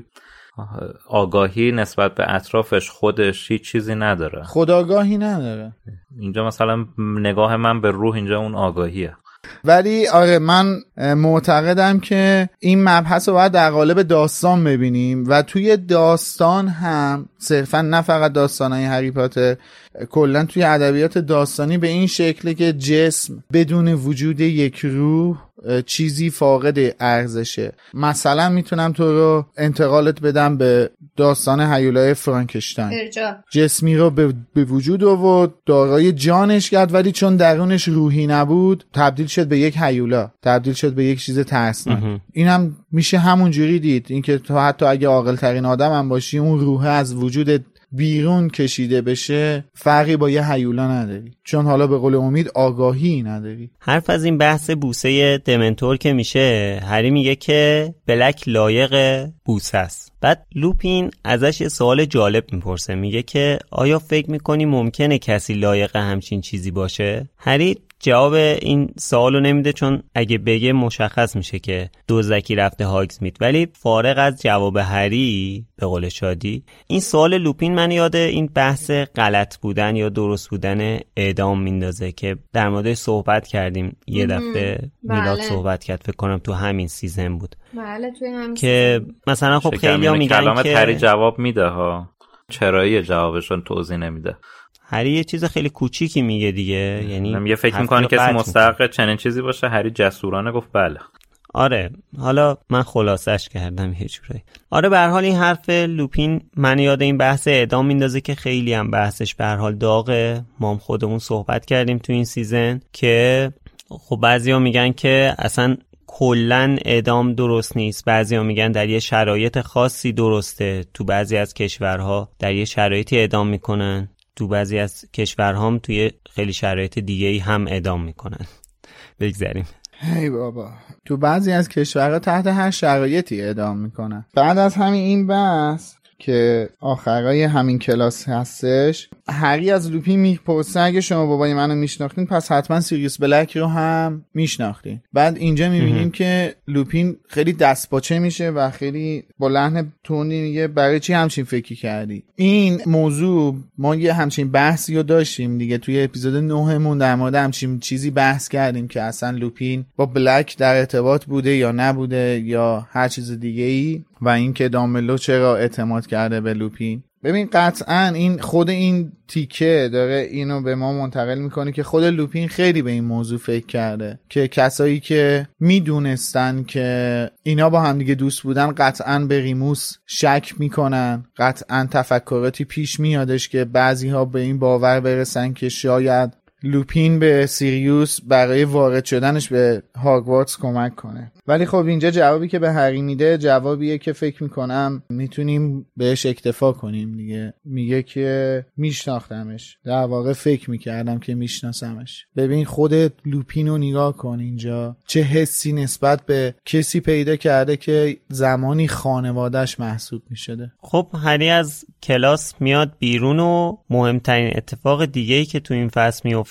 آگاهی نسبت به اطرافش خودش هیچ چیزی نداره، خودآگاهی نداره. اینجا مثلا نگاه من به روح اینجا اون آگاهیه. ولی آره من معتقدم که این مبحث رو باید در قالب داستان ببینیم و توی داستان هم صرفا نه فقط داستانهای هری پاتر، کلا توی ادبیات داستانی به این شکله که جسم بدون وجود یک روح چیزی فاقد ارزشه. مثلا میتونم تو رو انتقالت بدم به داستان هیولای فرانکشتاین. جسمی رو به وجود آورد، دارای جانش کرد، ولی چون درونش روحی نبود تبدیل شد به یک هیولا، تبدیل شد به یک چیز ترسناک. اینم میشه همون جوری دید، اینکه تو حتی اگه عاقل ترین آدم هم باشی اون روح از وجودت بیرون کشیده بشه فرقی با یه هیولا نداری، چون حالا به قول امید آگاهی نداری. حرف از این بحث بوسه دمنتور که میشه، هری میگه که بلک لایق بوسه است. بعد لوپین ازش یه سوال جالب میپرسه، میگه که آیا فکر میکنی ممکنه کسی لایق همچین چیزی باشه؟ هری جواب این سوالو نمیده، چون اگه بگه مشخص میشه که دزدکی رفته هاگزمید. ولی فارغ از جواب هری، به قول شادی، این سوال لوپین من یاد این بحث غلط بودن یا درست بودن اعدام میندازه که در موردش صحبت کردیم یه دفعه. میلاد صحبت کرد، فکر کنم تو همین سیزن بود. بله توی همین که مثلا خب خیلی‌ها میگن که هری جواب میده ها، چرایی جوابشون توضیح نمیده. هری یه چیز خیلی کوچیکی میگه دیگه، یعنی میگه فکر میکنه کسی مستحق چنین چیزی باشه. هری جسورانه گفت بله. آره، حالا من خلاصش کردم یه جورایی. آره، به هر حال این حرف لوپین من یاد این بحث اعدام میندازه که خیلی هم بحثش به هر حال داغه. ما هم خودمون صحبت کردیم تو این سیزن که خب بعضیا میگن که اصلا کلن اعدام درست نیست، بعضیا میگن در یه شرایط خاصی درسته، تو بعضی از کشورها در یه شرایطی اعدام میکنن، تو بعضی از کشورها هم توی خیلی شرایط دیگه‌ای هم اعدام میکنن. بگذاریم. هی بابا، تو بعضی از کشورها تحت هر شرایطی اعدام میکنن. بعد از همین این بحث که آخرای همین کلاس هستش، هری از لوپین میپرسه اگه شما بابای منو میشناختین پس حتما سیریوس بلک رو هم میشناختین. بعد اینجا میبینیم که لوپین خیلی دستپاچه میشه و خیلی با لحن تندی میگه برای چی همچین فکری کردی؟ این موضوع ما یه همچین بحثی رو داشتیم دیگه، توی اپیزود 9 مون در مورد همچین چیزی بحث کردیم که اصلا لوپین با بلک در ارتباط بوده یا نبوده یا هر چیز دیگه ای، و اینکه دامبلدور چرا اعتماد کرده به لوپین. ببین قطعا این خود این تیکه داره اینو به ما منتقل میکنه که خود لوپین خیلی به این موضوع فکر کرده که کسایی که میدونستن که اینا با هم دیگه دوست بودن قطعا به ریموس شک میکنن، قطعا تفکراتی پیش میادش که بعضی ها به این باور برسن که شاید لوپین به سیریوس برای وارد شدنش به هاگوارتس کمک کنه. ولی خب اینجا جوابی که به هری میده جوابیه که فکر میکنم میتونیم بهش اکتفا کنیم دیگه. میگه که میشناختمش، در واقع فکر میکردم که میشناسمش. ببین خودت لوپین رو نگاه کن، اینجا چه حسی نسبت به کسی پیدا کرده که زمانی خانوادهش محسوب میشده. خب هری از کلاس میاد بیرون و مهمترین اتفاق دیگه‌ای که تو این فصل میفته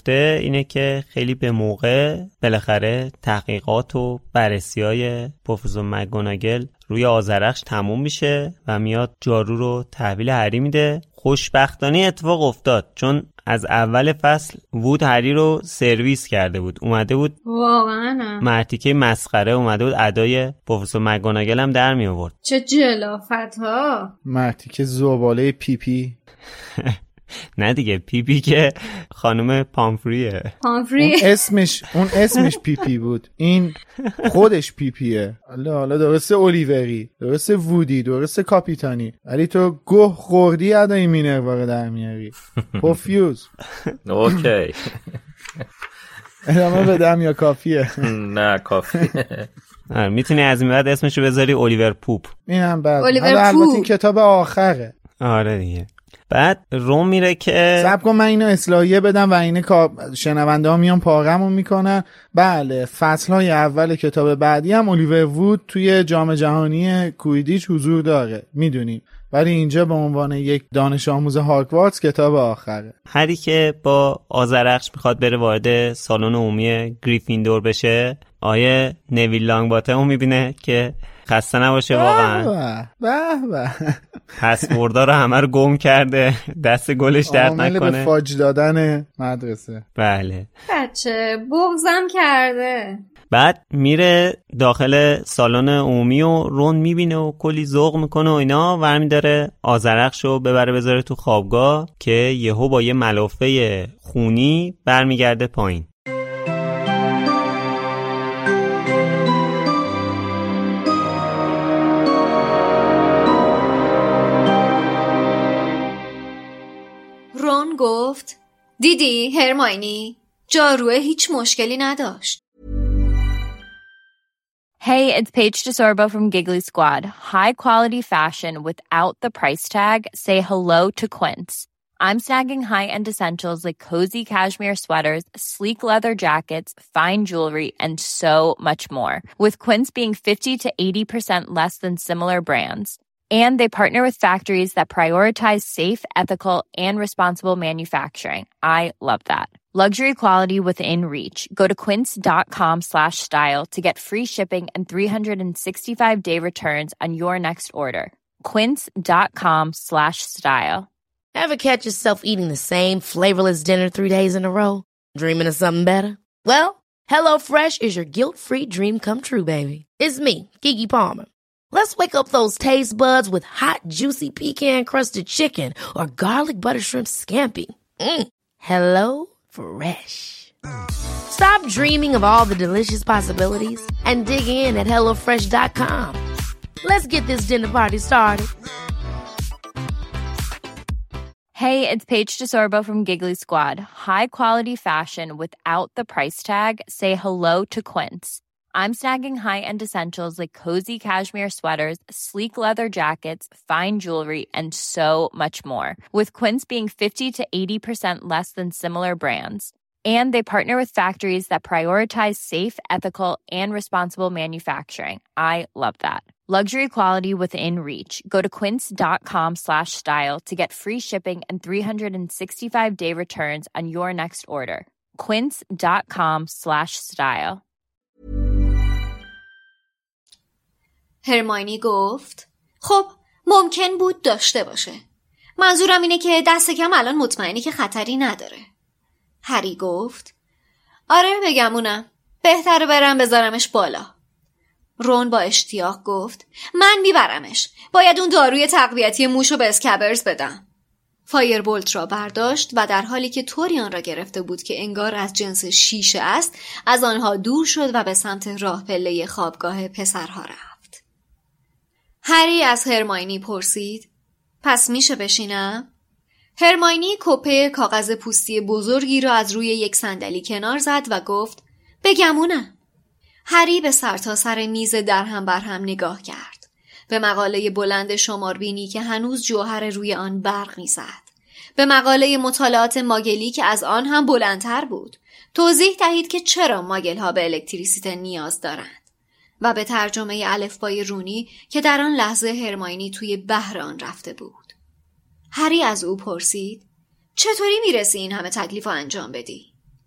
گفته اینه که خیلی به موقع بالاخره تحقیقات و بررسی‌های پروفسور مکگوناگل روی آذرخش تموم میشه و میاد جارو رو تحویل هری میده. خوشبختانه اتفاق افتاد چون از اول فصل وود هری رو سرویس کرده بود، اومده بود واقعا مرتیکه مسخره، اومده بود ادای پروفسور مکگوناگل هم در می آورد. چه جلافت ها. مرتیکه زباله پی پی. نه دیگه پی پی که خانم پامفریه. پامفری اون اسمش پی پی بود، این خودش پی پیه. حالا درسته اولیوری، درسته وودی، درسته کاپیتانی، ولی تو گوه خوردی ادای مینروا رو در میاری. پوفیوز. اوکی. ادامه بدم یا کافیه؟ نه کافیه. میتونی از این بعد اسمشو بذاری الیور پوپ. اینم بعد. البته این کتاب آخره. آره دیگه. بعد روم میره که صبر کن من اینو اصلاحیه بدم و اینه شنونده ها میان پاغمون میکنن. بله فصلهای اول کتاب بعدی هم الیور وود توی جام جهانی کویدیچ حضور داره میدونیم، ولی اینجا به عنوان یک دانش آموز هاگوارتس کتاب آخره. هری که با آذرخش میخواد بره وارد سالن عمومی گریفیندور بشه، آیه نویل لانگباتم میبینه که خسته نباشه واقعا. به پسوردا رو همه رو گم کرده، دست گلش درد نکنه. عامل به فاج دادن مدرسه. بله بچه بغضم کرده. بعد میره داخل سالن عمومی و رون میبینه و کلی ذوق میکنه و اینا، ورمی داره آذرخشو ببره بذاره تو خوابگاه که یهو با یه ملافه خونی برمیگرده پایین. رون گفت دیدی هرماینی جاروه هیچ مشکلی نداشت. Hey, it's Paige DeSorbo from Giggly Squad. High quality fashion without the price tag. Say hello to Quince. I'm snagging high-end essentials like cozy cashmere sweaters, sleek leather jackets, fine jewelry, and so much more. With Quince being 50 to 80% less than similar brands. And they partner with factories that prioritize safe, ethical, and responsible manufacturing. I love that. Luxury quality within reach. Go to quince.com/style to get free shipping and 365-day returns on your next order. Quince.com/style. Ever catch yourself eating the same flavorless dinner 3 days in a row? Dreaming of something better? Well, HelloFresh is your guilt-free dream come true, baby. It's me, Keke Palmer. Let's wake up those taste buds with hot, juicy pecan-crusted chicken or garlic butter shrimp scampi. Hello Fresh. Stop dreaming of all the delicious possibilities and dig in at HelloFresh.com. Let's get this dinner party started. Hey, it's Paige DeSorbo from Giggly Squad. High quality fashion without the price tag. Say hello to Quince. I'm snagging high-end essentials like cozy cashmere sweaters, sleek leather jackets, fine jewelry, and so much more. With Quince being 50 to 80% less than similar brands. And they partner with factories that prioritize safe, ethical, and responsible manufacturing. I love that. Luxury quality within reach. Go to quince.com/style to get free shipping and 365-day returns on your next order. Quince.com/style. هرماینی گفت خب ممکن بود داشته باشه. منظورم اینه که دست کم الان مطمئنی که خطری نداره. هری گفت آره بگمونم. بهتره برم بذارمش بالا. رون با اشتیاق گفت من میبرمش. باید اون داروی تقویتی موشو به اسکبرز بدم. فایربولت را برداشت و در حالی که طوریان را گرفته بود که انگار از جنس شیشه است از آنها دور شد و به سمت راه پله خوابگاه پسرها رفت. هری از هرماینی پرسید پس میشه بشینم؟ هرماینی کپه کاغذ پوستی بزرگی را از روی یک صندلی کنار زد و گفت بگمونم. هری به سرتاسر میز درهم برهم نگاه کرد. به مقاله بلند شماربینی که هنوز جوهر روی آن برق می‌زد. به مقاله مطالعات ماگلی که از آن هم بلندتر بود. توضیح دهید که چرا ماگل‌ها به الکتریسیته نیاز دارند. و به ترجمه الفبای رونی که در آن لحظه هرماینی توی بحر آن رفته بود. هری از او پرسید چطوری میرسی این همه تکلیف انجام بدی؟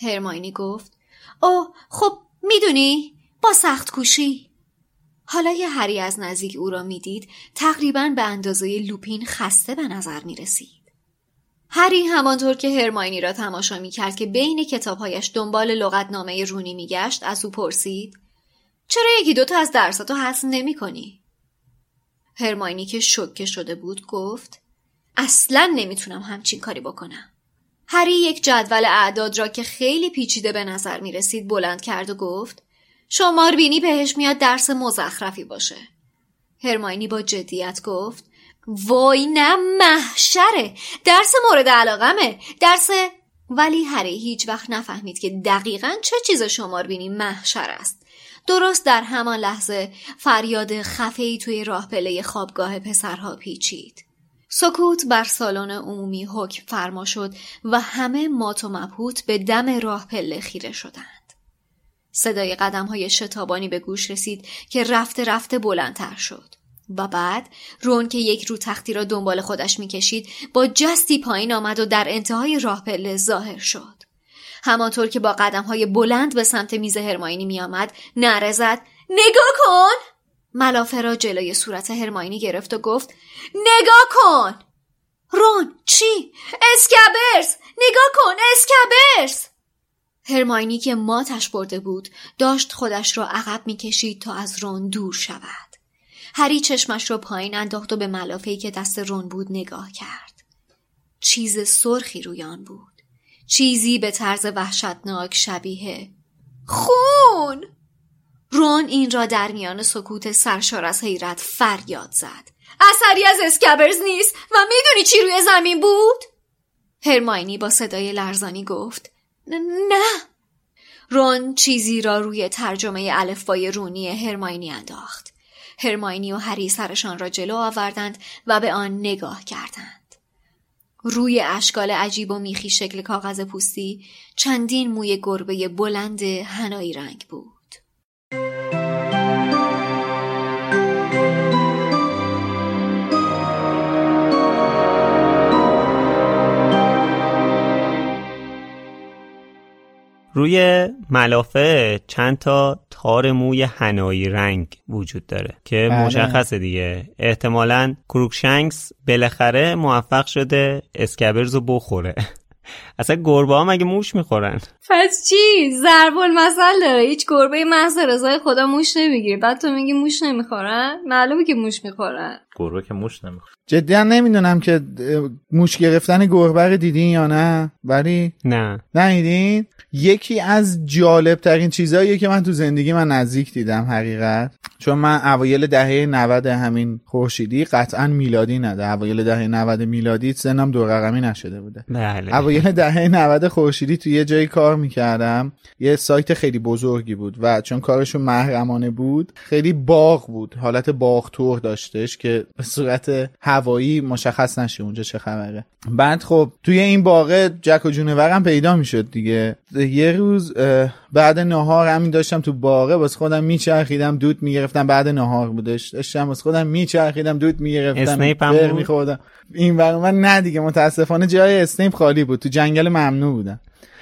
هرماینی گفت اوه خب میدونی با سخت کوشی. حالا که هری از نزدیک او را میدید تقریباً به اندازه لوپین خسته به نظر میرسید. هری همانطور که هرماینی را تماشا میکرد که بین کتابهایش دنبال لغتنامه رونی میگشت از او پرسید چرا یکی دوتا از درساتو حذف نمی‌کنی؟ هرماینی که شوکه شده بود گفت اصلاً نمیتونم همچین کاری بکنم. هری یک جدول اعداد را که خیلی پیچیده به نظر میرسید بلند کرد و گفت شماربینی بهش میاد درس مزخرفی باشه. هرماینی با جدیت گفت وای نه محشره، درس مورد علاقمه، ولی هری هیچ وقت نفهمید که دقیقاً چه چیز شماربینی محشر است. درست در همان لحظه فریاد خفه‌ای توی راه پله خوابگاه پسرها پیچید. سکوت بر سالن عمومی حکم فرما شد و همه مات و مبهوت به دم راه پله خیره شدند. صدای قدم‌های شتابانی به گوش رسید که رفته رفته بلندتر شد و بعد رون که یک رو تختی را دنبال خودش می‌کشید با جستی پایین آمد و در انتهای راه پله ظاهر شد. همانطور که با قدم‌های بلند به سمت میز هرماینی می‌آمد نعره زد نگاه کن! ملافه را جلوی صورت هرماینی گرفت و گفت نگاه کن! رون چی؟ اسکبرز! نگاه کن اسکبرز! هرماینی که ماتش برده بود داشت خودش را عقب می‌کشید تا از رون دور شود. هری چشمش را پایین انداخت و به ملافه‌ای که دست رون بود نگاه کرد. چیز سرخی روی آن بود. چیزی به طرز وحشتناک شبیه خون. رون این را در میان سکوت سرشار از حیرت فریاد زد. اثری از اسکبرز نیست و میدونی چی روی زمین بود؟ هرماینی با صدای لرزانی گفت نه. رون چیزی را روی ترجمه الفبای رونی هرماینی انداخت. هرماینی و هری سرشان را جلو آوردند و به آن نگاه کردند. روی اشکال عجیب و میخی شکل کاغذ پوستی چندین موی گربه بلند حنایی رنگ بود. روی ملافه چند تا تار موی حنایی رنگ وجود داره که مشخصه دیگه احتمالاً کروکشنکس بالاخره موفق شده اسکبرز رو بخوره. اصلا گربه ها مگه موش میخورن؟ پس چی؟ ضرب المثل داره، هیچ گربه محض رضای خدا موش نمیگیره، بعد تو میگی موش نمیخورن؟ معلومه که موش میخورن. گربه که موش نمیخوره. جدیاً نمیدونم که موش گرفتن گربه رو دیدین یا نه، ولی نه ندیدین؟ یکی از جالب ترین چیزاییه که من تو زندگی من نزدیک دیدم حقیقت، چون من اوایل دهه 90 همین خورشیدی، قطعاً میلادی نه، اوایل دهه 90 میلادی سنم دو رقمی نشده بوده. بله. اوایل دهه 90 خورشیدی تو یه جایی کار میکردم، یه سایت خیلی بزرگی بود و چون کارشون محرمانه بود خیلی باغ بود، حالت باغ تور داشتش که به صورت هوایی مشخص نشه اونجا چه خبره. بعد خب توی این باغ جک و جونورم پیدا میشد دیگه. یه روز بعد نهار همین داشتم تو باغه واسه خودم میچرخیدم، دود میگرفتم، بعد نهار بودش، داشتم واسه خودم میچرخیدم، دود میگرفتم، اسنیپ هم بود میخوردم این ور من. نه دیگه متاسفانه جای اسنیپ خالی بود، تو جنگل ممنوع بودم.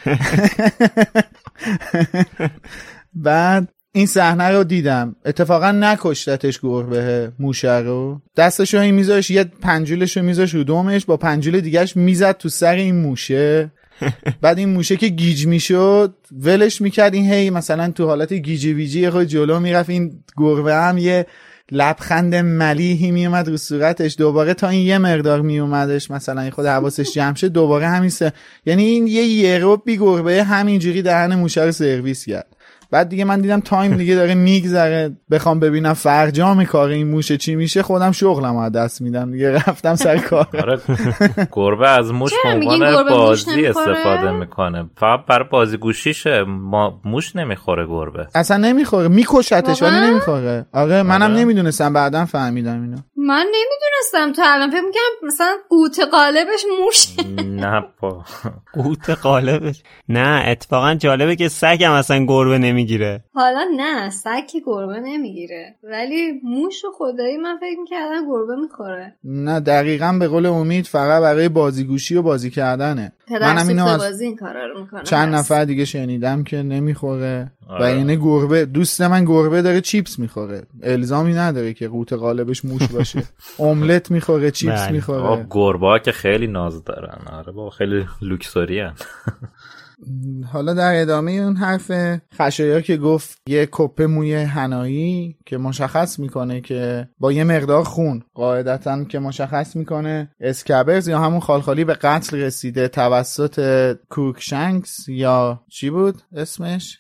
بعد این صحنه رو دیدم، اتفاقا نکشتتش گربه موشه رو، دستشو این میذاش، یه پنجولشو میذاش رو دومش، با پنجول دیگهش میزد تو سر این موشه. بعد این موشه که گیج میشد ولش میکرد، این هی مثلا تو حالت گیجی ویجی خود جلو میرفت، این گربه هم یه لبخند ملیحی میومد رو صورتش دوباره، تا این یه مقدار میومدش مثلا خود حواسش جمع شد دوباره همین یعنی این یه ربی گربه همینجوری دهن موشه رو سرویس کرد. بعد دیگه من دیدم تایم دیگه داره میگذره، بخوام ببینم فرجام کار این موشه چی میشه، خودم شغلم از دست میدم دیگه، رفتم سر کار. آره گربه از موش به عنوان بازی استفاده میکنه، فقط برای بازی گوشیشه، موش نمیخوره گربه، اصلا نمیخوره، میکشتش ولی نمیخوره. آره منم نمیدونستم، بعداً فهمیدم اینو. من نمیدونستم، تو الان فکر میکنم مثلا قوت قالبش موش. نه با قوت قالبش نه، اتفاقا جالبه که سگ هم اصلا گربه نمیگیره. حالا نه سگ که گربه نمیگیره، ولی موش و خدایی من فکر میکردم گربه میخوره. نه دقیقاً به قول امید فقط برای بازیگوشی و بازی کردنه. منم اینو بازی این کارا رو میکنم. چند نفر دیگه شنیدم که نمیخوره. و اینه گربه، دوست من گربه داره چیپس میخوره، الزامی نداره که قوت قالبش موش باشه. املت میخوره، چیپس میخوره. گربه‌ها که خیلی ناز دارن. آره بابا خیلی لوکسوری ان. حالا در ادامه اون حرف خشایار که گفت یه کپه موی حنایی که مشخص میکنه که با یه مقدار خون قاعدتاً که مشخص میکنه اسکابرز یا همون خالخالی به قتل رسیده توسط کروکشنکس یا چی بود اسمش؟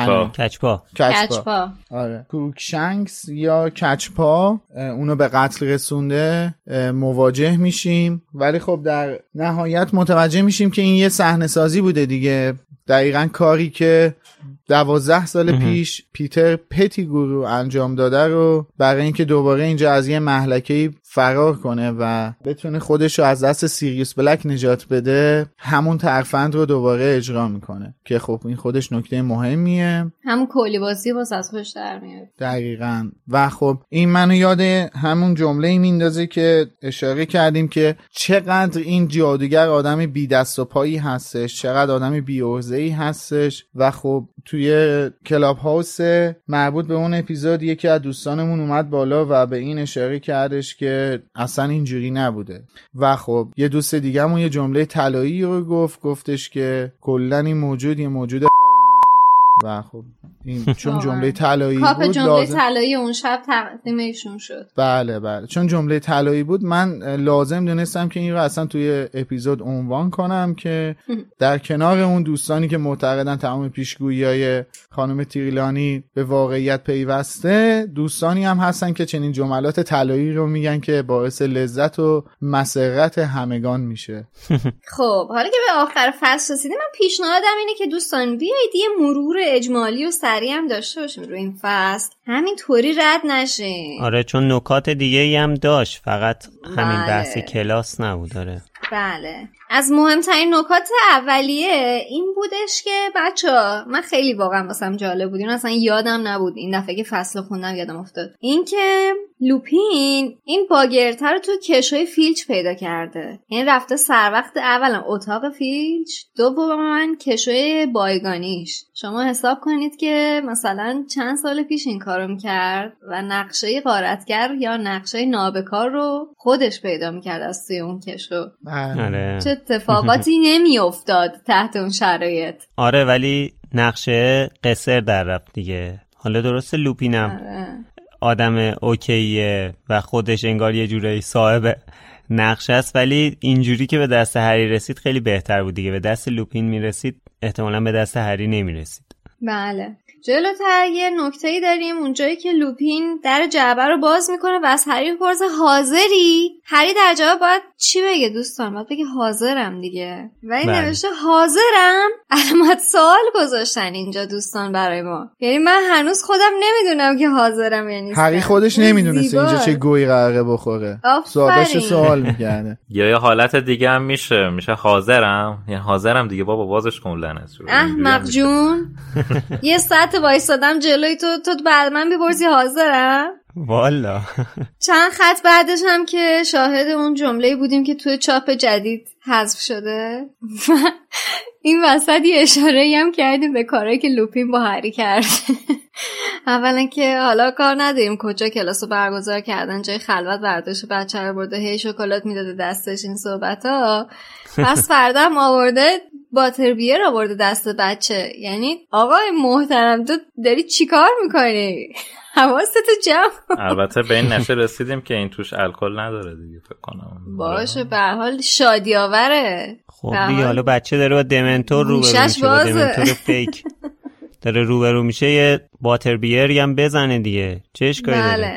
کچپا. آره کروکشنکس یا کچپا اونو به قتل رسونده مواجه میشیم. ولی خب در نهایت متوجه میشیم که این یه صحنه سازی بوده دیگه، دقیقاً کاری که 12 سال پیش پیتر پتیگرو انجام داده رو برای اینکه دوباره اینجا از یه مهلکه‌ای فرار کنه و بتونه خودش رو از دست سیریوس بلک نجات بده، همون ترفند رو دوباره اجرا میکنه که خب این خودش نکته مهمیه، همون کلی بازی باز از خوش در میاد. دقیقاً. و خب این منو یاد همون جمله میندازه که اشاره کردیم که چقدر این جادوگر آدم بی دست و پایی هستش، چقدر آدم بی عرضه‌ای هستش. و خب توی کلاب هاوس مربوط به اون اپیزود یکی از دوستانمون اومد بالا و به این اشاره کردش که اصلا اینجوری نبوده. و خب یه دوست دیگه‌مون یه جمله طلایی رو گفتش که کلاً این موجود یه موجود و خب این چون جمله طلایی بود، کاپ جمله طلایی اون شب تقدیم ایشون شد. بله چون جمله طلایی بود من لازم دونستم که این رو اصلا توی اپیزود عنوان کنم که در کنار اون دوستانی که معتقدن تمام پیشگویی‌های خانم تیریلانی به واقعیت پیوسته، دوستانی هم هستن که چنین جملات طلایی رو میگن که باعث لذت و مسرت همگان میشه. خب حالا که به آخر فصل رسیدیم، من پیشنهادم اینه که دوستان بیایید یه مرور اجمالی و سریع هم داشته باشیم روی این فصل، همینطوری رد نشیم. آره چون نکات دیگه‌ای هم داشت، فقط همین بحث کلاس نبود. داره بله. از مهمترین نکات اولیه این بودش که بچه‌ها، من خیلی واقعا واسم جالب بود، اصلا یادم نبود، این دفعه که فصل خوندم یادم افتاد، این که لوپین این باگرته رو تو کشوی فیلچ پیدا کرده. این رفته سر وقت اولا اتاق فیلچ، دوما کشوی بایگانیش. شما حساب کنید که مثلا چند سال پیش این کارو میکرد و نقشه غارتگر یا نقشه نابکار رو خودش پیدا میکرد از توی اون کشو. چه اتفاقاتی نمیافتاد تحت اون شرایط. آره ولی نقشه قصر در رفت دیگه. حالا درسته لوپینم آدم اوکیه و خودش انگار یه جورایی صاحب نقشه است، ولی اینجوری که به دست هری رسید خیلی بهتر بود دیگه. به دست لوپین میرسید احتمالاً به دست هری نمیرسید. بله. جلوتر یه نکته‌ای داریم، اونجایی که لوپین در جعبه رو باز میکنه و از هری میپرسه حاضری؟ هری در جواب باید چی بگه دوستان؟ باید بگه حاضرم دیگه. و این نوشته حاضرم؟ علامت سوال گذاشتن اینجا دوستان برای ما. یعنی من هنوز خودم نمیدونم که حاضرم یا نیستم. هری خودش نمیدونسته اینجا چه گویی قراره بخوره. سوالش سوال میکنه. یا یه حالت دیگه هم میشه حاضرم، یعنی حاضرم دیگه بابا بازش کن لعنت. احمق جون. یه ساعت وایسادم جلوی تو بعد من بپرسی حاضرم؟ والا. چند خط بعدش هم که شاهد اون جمله‌ای بودیم که توی چاپ جدید حذف شده. این وسط یه اشاره‌ای هم کردیم به کارهایی که لوپین با هری کرد. اولا که حالا کار نداریم کجا کلاسو برگزار کردن، جای خلوت برداشت بچه رو برده هی شکلات میداده دستش، این صحبت‌ها. پس فردا هم آورده باتر بیر آورده دست بچه. یعنی آقای محترم تو داری چی کار میکنی؟ حواستو جمع. البته به این نشه رسیدیم که این توش الکل نداره دیگه فکر کنم. باشه به هر حال شادی آوره. خب دیگه حالا بچه داره با دمنتور روبرو میشه، با دمنتور فیک داره روبرو میشه، یه باتر بیری هم بزنه دیگه، چه اشکالی داره؟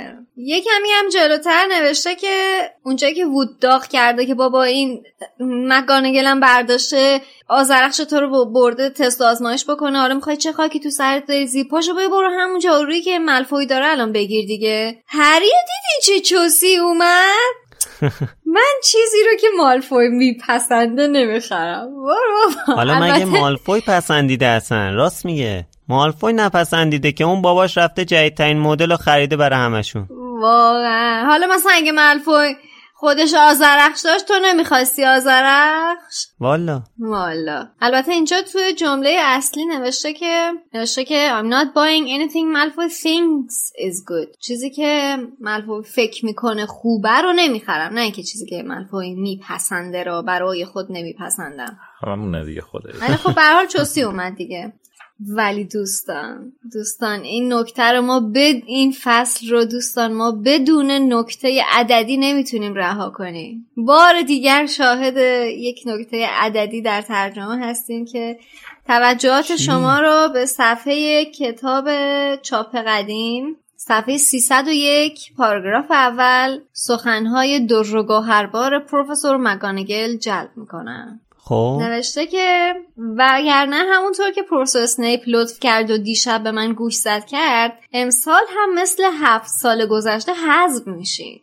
یه کمی هم جلوتر نوشته که اونجایی که وود داغ کرده که بابا این مکگانگل برداشته آذرخش تو رو برده تست و آزمایش بکنه، حالا میخوای چه خاکی تو سرت بریزی، پاشو برو همون جارویی که مالفوی داره الان بگیر دیگه. هری دیدی چه چوسی اومد؟ من چیزی رو که مالفوی میپسنده نمیخرم. حالا مگه مالفوی پسندیده اصلا؟ راست میگه، مالفوی نپسندیده که اون باباش رفته جدیدترین مدل رو خریده برای همشون. واقعا حالا مثلا اگه مالفوی خودش آذرخش داشت تو نمیخواستی آذرخش؟ والا البته اینجا توی جمله اصلی نوشته که I'm not buying anything Malfoy thinks is good. چیزی که مالفوی فکر میکنه خوبه رو نمیخرم، نه اینکه چیزی که مالفوی میپسنده رو برای خود نمیپسندم. همونه دیگه خوده. ولی خب به هر حال چوسی اومد دیگه. ولی دوستان این نکته رو ما این فصل رو دوستان ما بدون نکته عددی نمیتونیم رها کنیم. بار دیگر شاهد یک نکته عددی در ترجمه هستیم که توجهات شما رو به صفحه کتاب چاپ قدیم، صفحه 301 پاراگراف اول، سخنهای در و گوهربار پروفسور مکگانگل جلب میکنن. خب نوشته که وگرنه همونطور که پروفسور اسنیپ لطف کرد و دیشب به من گوش زد کرد، امسال هم مثل 7 سال گذشته حذف میشید.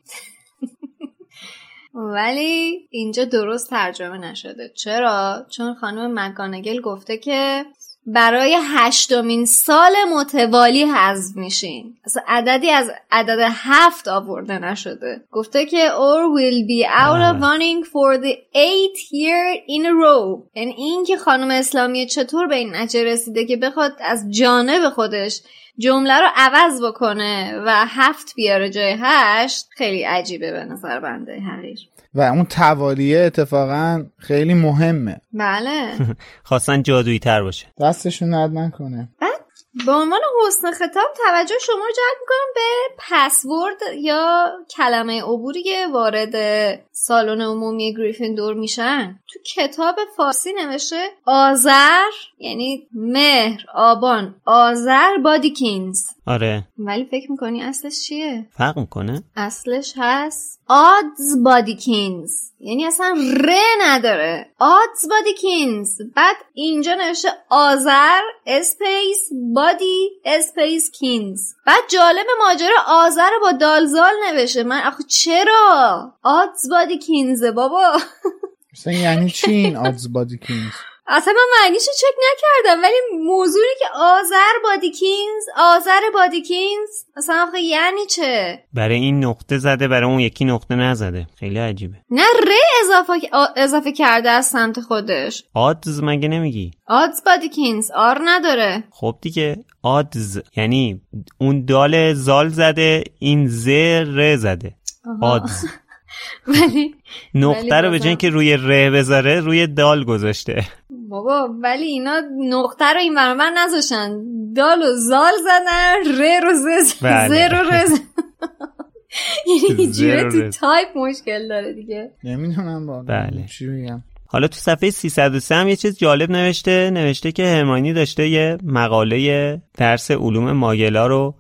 ولی اینجا درست ترجمه نشده. چرا؟ چون خانم مکگانگل گفته که برای 8مین سال متوالی حذف میشین. اصلا عددی از عدد 7 آورده نشده. گفته که or will be out of running for the 8th year in a row. یعنی این که خانم اسلامی چطور به این نتیجه رسیده که بخواد از جانب خودش جمله رو عوض بکنه و 7 بیاره جای 8 خیلی عجیبه به نظر بنده حقیر. و اون توالیه اتفاقا خیلی مهمه. بله. خواستن جادویی تر باشه. دستشون درد نکنه. بعد به عنوان حسن خطاب توجه شما رو جلب میکنم به پسورد یا کلمه عبوری که وارد سالن عمومی گریفیندور میشن. تو کتاب فارسی نوشته آذر، یعنی مهر، آبان، آذر بادیکینز. آره. ولی فکر میکنی اصلش چیه؟ فرق میکنه؟ اصلش هست آدز بادیکینز، یعنی اصلا ر نداره. آدز بادیکینز. بعد اینجا نوشته آذر اسپیس بادی اسپیس کینز. بعد جالب ماجرا آذر با دالزال نوشته. من آخه چرا آدز بادیکینز بابا؟ مثلا یعنی چی این آدز بادیکینز؟ اصلا من معنیشو چک نکردم، ولی موضوعی که آذر بادیکینز اصلا آخه یعنی چه؟ برای این نقطه زده، برای اون یکی نقطه نزده. خیلی عجیبه. نه ر اضافه کرده از سمت خودش. آدز مگه نمیگی؟ آدز بادیکینز آر نداره. خب دیگه آدز یعنی اون دال زال زده، این ز ر زده. آدز. ولی نقطه رو به جای که روی ر بذاره روی دال گذاشته. بابا ولی اینا نقطه رو این برابر نذاشتن، دال و زال زدن، ر رو ز رو ر زدن. یعنی اینجوری تو تایپ مشکل داره دیگه. نمیدونم با بله. چی بگم. حالا تو صفحه 303 هم یه چیز جالب نوشته که هرماینی داشته یه مقاله درس علوم ماگلا رو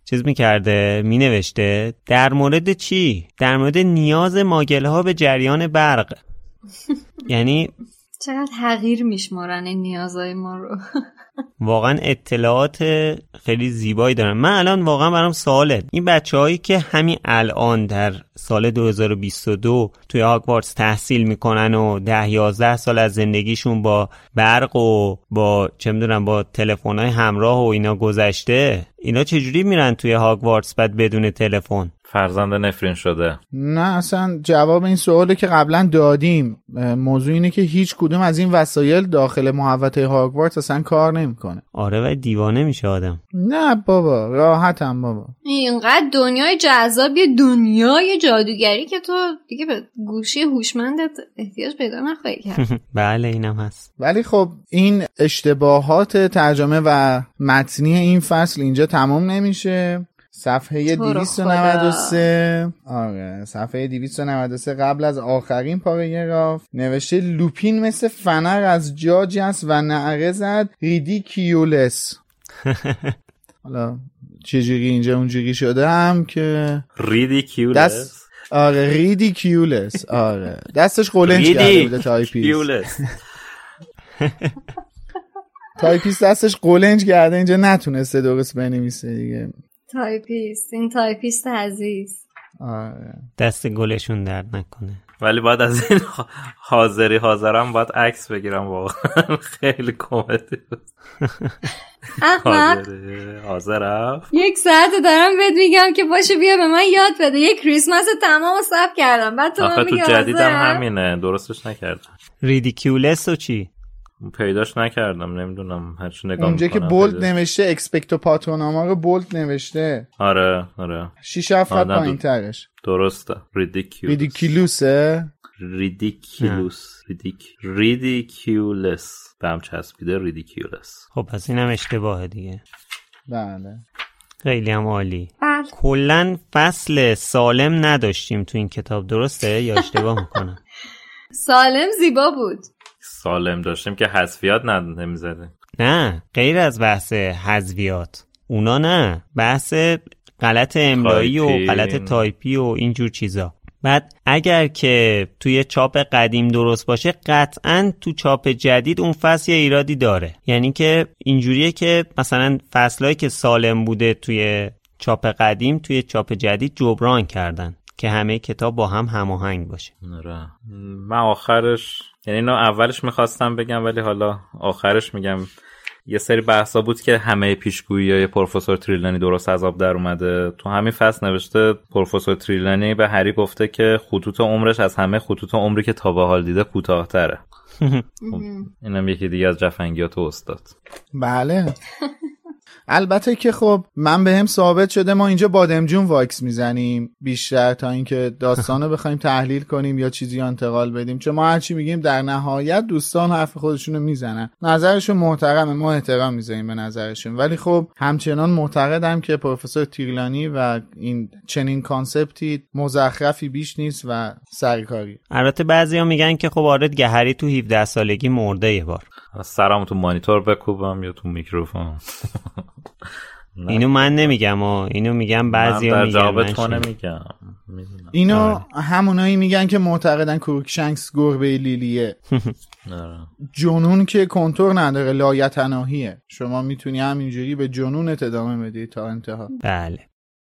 مینوشته در مورد چی؟ در مورد نیاز ماگل‌ها به جریان برق. یعنی چقدر حقیر میشمارن این نیازهای ما رو. واقعا اطلاعات خیلی زیبایی دارن. من الان واقعا برام سواله، این بچه‌هایی که همین الان در سال 2022 توی هاگوارتس تحصیل میکنن و 10-11 سال از زندگیشون با برق و با چه میدونم با تلفن‌های همراه و اینا گذشته، اینا چجوری میرن توی هاگوارتس بعد بدون تلفن؟ فرزند نفرین شده. نه اصلا جواب این سوالی که قبلا دادیم. موضوع اینه که هیچ کدوم از این وسایل داخل محوطه هاگوارتس اصلا کار نمیکنه. آره و دیوانه میشه آدم. نه بابا راحتم بابا. اینقدر دنیای جذابی، دنیای جادوگری که تو دیگه به گوشی هوشمندت احتیاج پیدا نخواهی کرد. بله اینم هست. ولی خب این اشتباهات ترجمه و متنی این فصل اینجا تمام نمیشه. صفحه 293 آره صفحه 293 قبل از آخرین پاراگراف نوشته لوپین مثل فنر از جا جست و نعره زد ریدیکیولس. حالا چجوری اینجا اونجوری شده هم که ریدیکیولس. آره ریدیکیولس. آره دستش قولنج کرده بوده تایپیست دستش قولنج کرده اینجا نتونسته درست بنویسه دیگه. این تایپیست عزیز. آره دست گلشون درد نکنه. ولی باید از این حاضرم باید عکس بگیرم واقعا. خیلی کمدی بود. حاضرم 1 ساعت دارم بهت میگم که باشه بیا به من یاد بده. یک کریسمس تمام ثبت کردم بعد تو من میگی تو جدیدم همینه درستش نکردم. ریدیکیولس و چی؟ پیداش نکردم نمیدونم هرچی نگاه اونجا میکنم که بولد نوشته اکسپکتو پاتروناما رو بولد نوشته. آره 6 7 خط پایین ترش درسته. ریدیکیولوسه. ریدیکیولس به هم چسبیده ریدیکیولس. خب پس اینم اشتباهه دیگه. بله خیلی هم عالی. کلن فصل سالم نداشتیم تو این کتاب درسته یا اشتباه میکنم؟ سالم زیبا بود. سالم داشتیم که حذفیات نمیزده. نه غیر از بحث حذفیات اونا نه، بحث غلط املایی و غلط تایپی و اینجور چیزا. بعد اگر که توی چاپ قدیم درست باشه قطعاً تو چاپ جدید اون فصل یه ایرادی داره. یعنی که اینجوریه که مثلا فصلایی که سالم بوده توی چاپ قدیم توی چاپ جدید جبران کردن که همه کتاب با هم هماهنگ باشه. من آخرش یعنی اینو اولش میخواستم بگم ولی حالا آخرش میگم. یه سری بحثا بود که همه پیشگویی‌های پروفسور تریلانی درست از آب در اومده. تو همین فصل نوشته پروفسور تریلانی به هری گفته که خطوط عمرش از همه خطوط عمری که تا به حال دیده کوتاه‌تره. اینم یکی دیگه از جفنگیات استاد. بله. البته که خب من بهم ثابت شده ما اینجا بادمجون واکس میزنیم بیشتر تا اینکه داستانو بخوایم تحلیل کنیم یا چیزی انتقال بدیم، چون ما هرچی میگیم در نهایت دوستان حرف خودشونو میزنن، نظرشون محترمه، ما احترام میذاریم به نظرشون، ولی خب همچنان معتقدم که پروفسور تریلانی و این چنین کانسپتی مزخرفی بیش نیست و سرکاری. البته بعضیا میگن که خب آره دیگه هری تو 17 سالگی مرده یه بار. سرامو تو مانیتور بکوبم یا تو میکروفون؟ اینو من نمیگم اینو میگم بعضیا میگن. من در جواب نمیگم. اینو همونایی میگن که معتقدن کروکشنکس گربه لیلیه. جنون که کنتور نداره، لایتناهیه. شما میتونی همینجوری به جنونت ادامه بدی تا انتها. بله.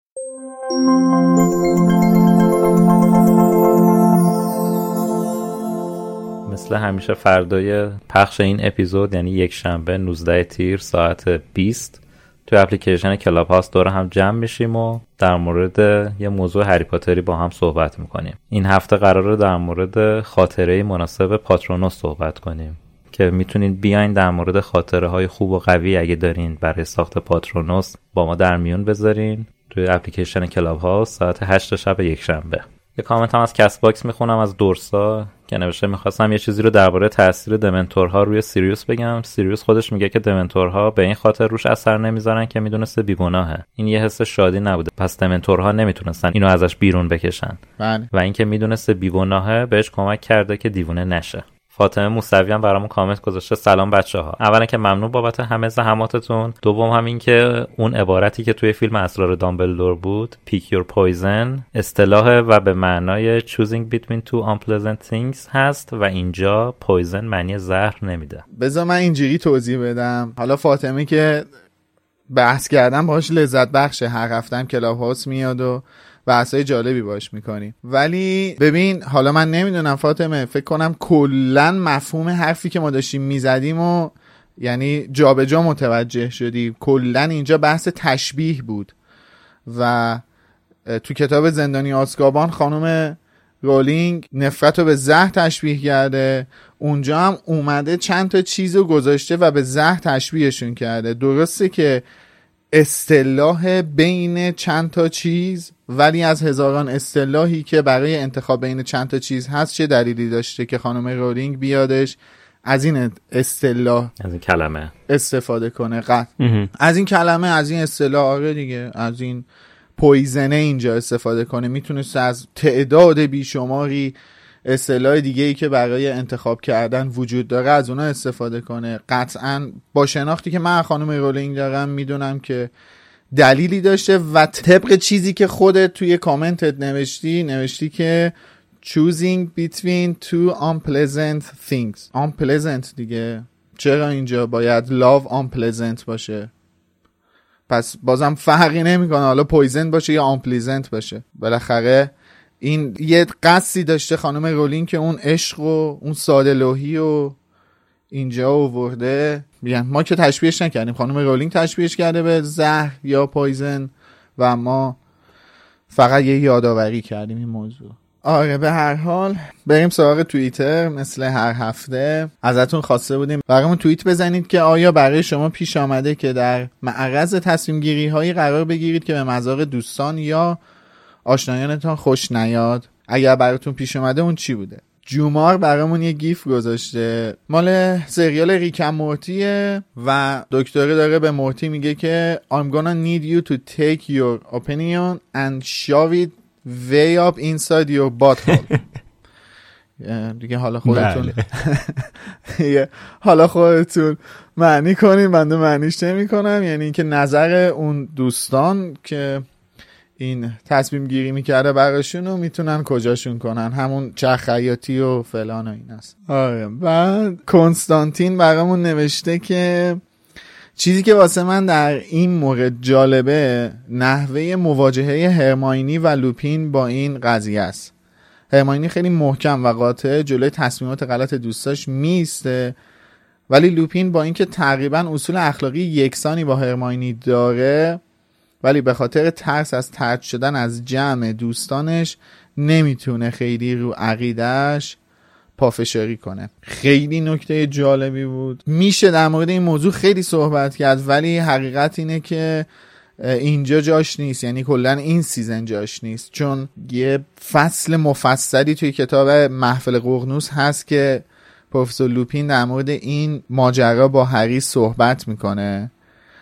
مثل همیشه فردای پخش این اپیزود یعنی یک شنبه 19 تیر ساعت 20 توی اپلیکیشن کلاب هاوس دور هم جمع میشیم و در مورد یه موضوع هری پاتری با هم صحبت میکنیم. این هفته قراره در مورد خاطره مناسب پاترونوس صحبت کنیم که میتونید بیاین در مورد خاطره های خوب و قوی اگه دارین برای ساخت پاترونوس با ما در میون بذارین توی اپلیکیشن کلاب هاوس ساعت 8 شب یک شنبه. یه کامنت هم از کست باکس میخونم از دورسا که نوشته میخواستم یه چیزی رو درباره تاثیر دمنتورها روی سیریوس بگم. سیریوس خودش میگه که دمنتورها به این خاطر روش اثر نمیذارن که میدونسته بیگناهه. این یه حس شادی نبوده، پس دمنتورها نمیتونستن اینو ازش بیرون بکشن. بله. و اینکه میدونسته بیگناهه بهش کمک کرده که دیوونه نشه. فاطمه موسوی هم برامون کامنت گذاشته سلام بچه‌ها. اولا که ممنون بابت همه زحماتتون. دوم هم این که اون عبارتی که توی فیلم اسرار دامبلدور بود pick your poison اصطلاح و به معنای choosing between two unpleasant things هست و اینجا poison معنی زهر نمیده. بذار من اینجوری توضیح بدم. حالا فاطمه که بحث کردم باهاش لذت بخشه، هر هفته‌ام کلاب هاوس میاد و بحثای جالبی باش میکنیم. ولی ببین حالا من نمیدونم فاطمه، فکر کنم کلن مفهوم حرفی که ما داشتیم میزدیم و یعنی جابجا متوجه شدی. کلن اینجا بحث تشبیه بود و تو کتاب زندانی آزکابان خانم رولینگ نفرت رو به زهر تشبیه کرده، اونجا هم اومده چند تا چیزو گذاشته و به زهر تشبیهشون کرده. درسته که اصطلاح بین چند تا چیز، ولی از هزاران اصطلاحی که برای انتخاب بین چند تا چیز هست چه دلیلی داشته که خانم رولینگ بیادش از این اصطلاح از این کلمه استفاده کنه؟ از این کلمه، از این اصطلاح، آره دیگه، از این پویزنه اینجا استفاده کنه. میتونست از تعداد بیشماری اصطلاح دیگه ای که برای انتخاب کردن وجود داره از اونا استفاده کنه. قطعاً با شناختی که من خانم رولینگ دارم میدونم که دلیلی داشته و طبق چیزی که خودت توی کامنتت نوشتی که choosing between two unpleasant things. unpleasant دیگه، چرا اینجا باید love unpleasant باشه؟ پس بازم فرقی نمیکنه حالا پویزن باشه یا unpleasant باشه. بالاخره این یه قصدی داشته خانم رولینگ که اون عشق و اون ساده لوحی و اینجا آورده. ما که تشبیهش نکردیم، خانم رولینگ تشبیهش کرده به زهر یا پویزن و ما فقط یه یادآوری کردیم این موضوع. آره به هر حال بریم سراغ توییتر. مثل هر هفته ازتون خواسته بودیم برامون توییت بزنید که آیا برای شما پیش آمده که در معرض تصمیم گیری هایی قرار بگیرید که به مذاق دوستان یا آشنایانتان خوش نیاد؟ اگر براتون پیش اومده اون چی بوده؟ جومار برامون یه گیف گذاشته مال سریال ریک اند مورتیه و دکتره داره به مورتی میگه که I'm gonna need you to take your opinion and shove it way up inside your butthole. دیگه حالا خودتون حالا خودتون معنی کنین، بنده معنیش نمی کنم. یعنی اینکه نظر اون دوستان که این تصمیم گیری میکرده براشون رو میتونن کجاشون کنن، همون چرخ خیاطی و فلان و این است. آره بعد کنستانتین برامون نوشته که چیزی که واسه من در این مورد جالبه نحوه مواجهه هرماینی و لوپین با این قضیه است. هرماینی خیلی محکم و قاطع جلوی تصمیمات غلط دوستاش میسته، ولی لوپین با اینکه تقریبا اصول اخلاقی یکسانی با هرماینی داره ولی به خاطر ترس از طرد شدن از جمع دوستانش نمیتونه خیلی رو عقیدهش پافشاری کنه. خیلی نکته جالبی بود. میشه در مورد این موضوع خیلی صحبت کرد ولی حقیقت اینه که اینجا جاش نیست، یعنی کلا این سیزن جاش نیست، چون یه فصل مفصلی توی کتاب محفل ققنوس هست که پروفسور لوپین در مورد این ماجرا با هری صحبت میکنه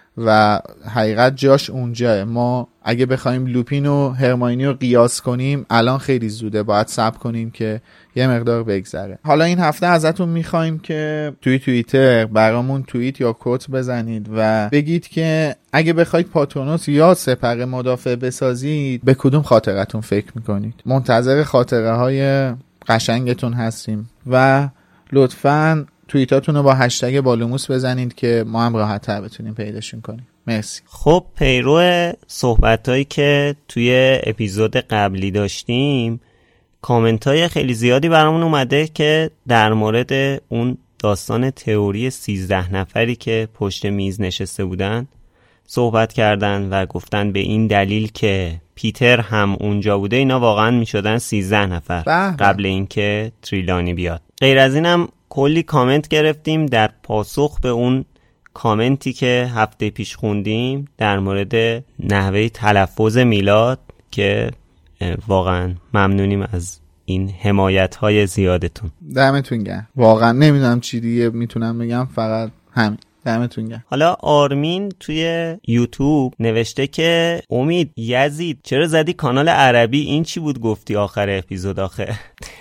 و حقیقت جاش اونجاه. ما اگه بخوایم لوپین و هرماینی رو قیاس کنیم الان خیلی زوده، باید صبر کنیم که یه مقدار بگذره. حالا این هفته ازتون میخوایم که توی توییتر برامون توییت یا کوت بزنید و بگید که اگه بخواید پاترونوس یا سپر مدافع بسازید به کدوم خاطرتون فکر میکنید. منتظر خاطره های قشنگتون هستیم و لطفاً توییتاتون رو با هشتگ بالوموس بزنید که ما هم راحت تر بتونیم پیداشون کنیم. مرسی. خب پیرو صحبتایی که توی اپیزود قبلی داشتیم کامنت های خیلی زیادی برامون اومده که در مورد اون داستان تئوری 13 نفری که پشت میز نشسته بودن صحبت کردن و گفتن به این دلیل که پیتر هم اونجا بوده اینا واقعا میشدن 13 نفر قبل اینکه تریلانی بیاد. غیر از اینم کلی کامنت گرفتیم در پاسخ به اون کامنتی که هفته پیش خوندیم در مورد نحوه تلفظ میلاد که واقعا ممنونیم از این حمایت‌های زیادتون. دمتون گرم. واقعا نمیدونم چی دیگه میتونم بگم، فقط همین. دمتون گرم. حالا آرمین توی یوتیوب نوشته که امید یزید چرا زدی کانال عربی؟ این چی بود گفتی آخر اپیزود آخر؟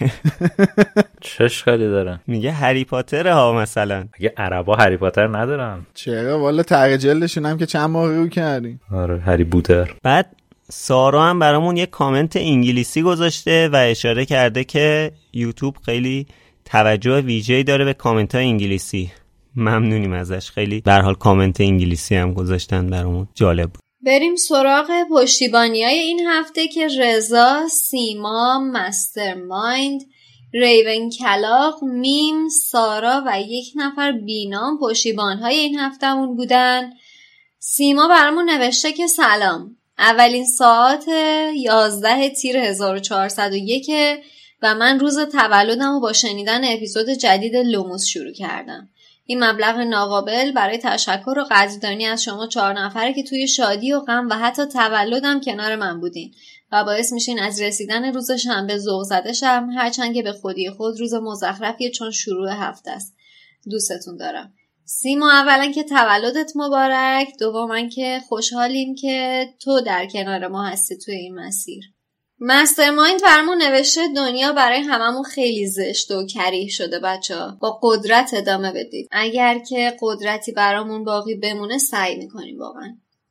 چه اشکالی داره؟ میگه هری پاتر ها مثلا. اگه عربا هری پاتر ندارن چرا؟ والا تغییر جلدشون هم که چند ماه رو کردیم. آره هری پاتر. بعد سارا هم برامون یه کامنت انگلیسی گذاشته و اشاره کرده که یوتیوب خیلی توجه ویژه‌ای داره به کامنت های انگلیسی. ممنونیم ازش. خیلی به هر حال کامنت انگلیسی هم گذاشتن برامون، جالب بود. بریم سراغ پشتیبانی‌های این هفته که رضا، سیما، مسترمایند، ریون کلاغ، میم، سارا و یک نفر بینام پشتیبان‌های این هفتهمون بودن. سیما برامون نوشته که سلام، اولین ساعت 11 تیر 1401 و من روز تولدم رو با شنیدن اپیزود جدید لوموس شروع کردم. این مبلغ ناقابل برای تشکر و قدردانی از شما 4 نفره که توی شادی و غم و حتی تولدم کنار من بودین و باعث میشین از رسیدن روز شنبه ذوق زده شم، هرچند که به خودی خود روز مزخرفیه چون شروع هفته است. دوستتون دارم. سیما، اولا که تولدت مبارک، دوما که خوشحالیم که تو در کنار ما هستی توی این مسیر. مسترمایند فرمون نوشته دنیا برای هممون خیلی زشت و کریه شده بچه‌ها. با قدرت ادامه بدید. اگر که قدرتی برامون باقی بمونه سعی میکنیم واقعا.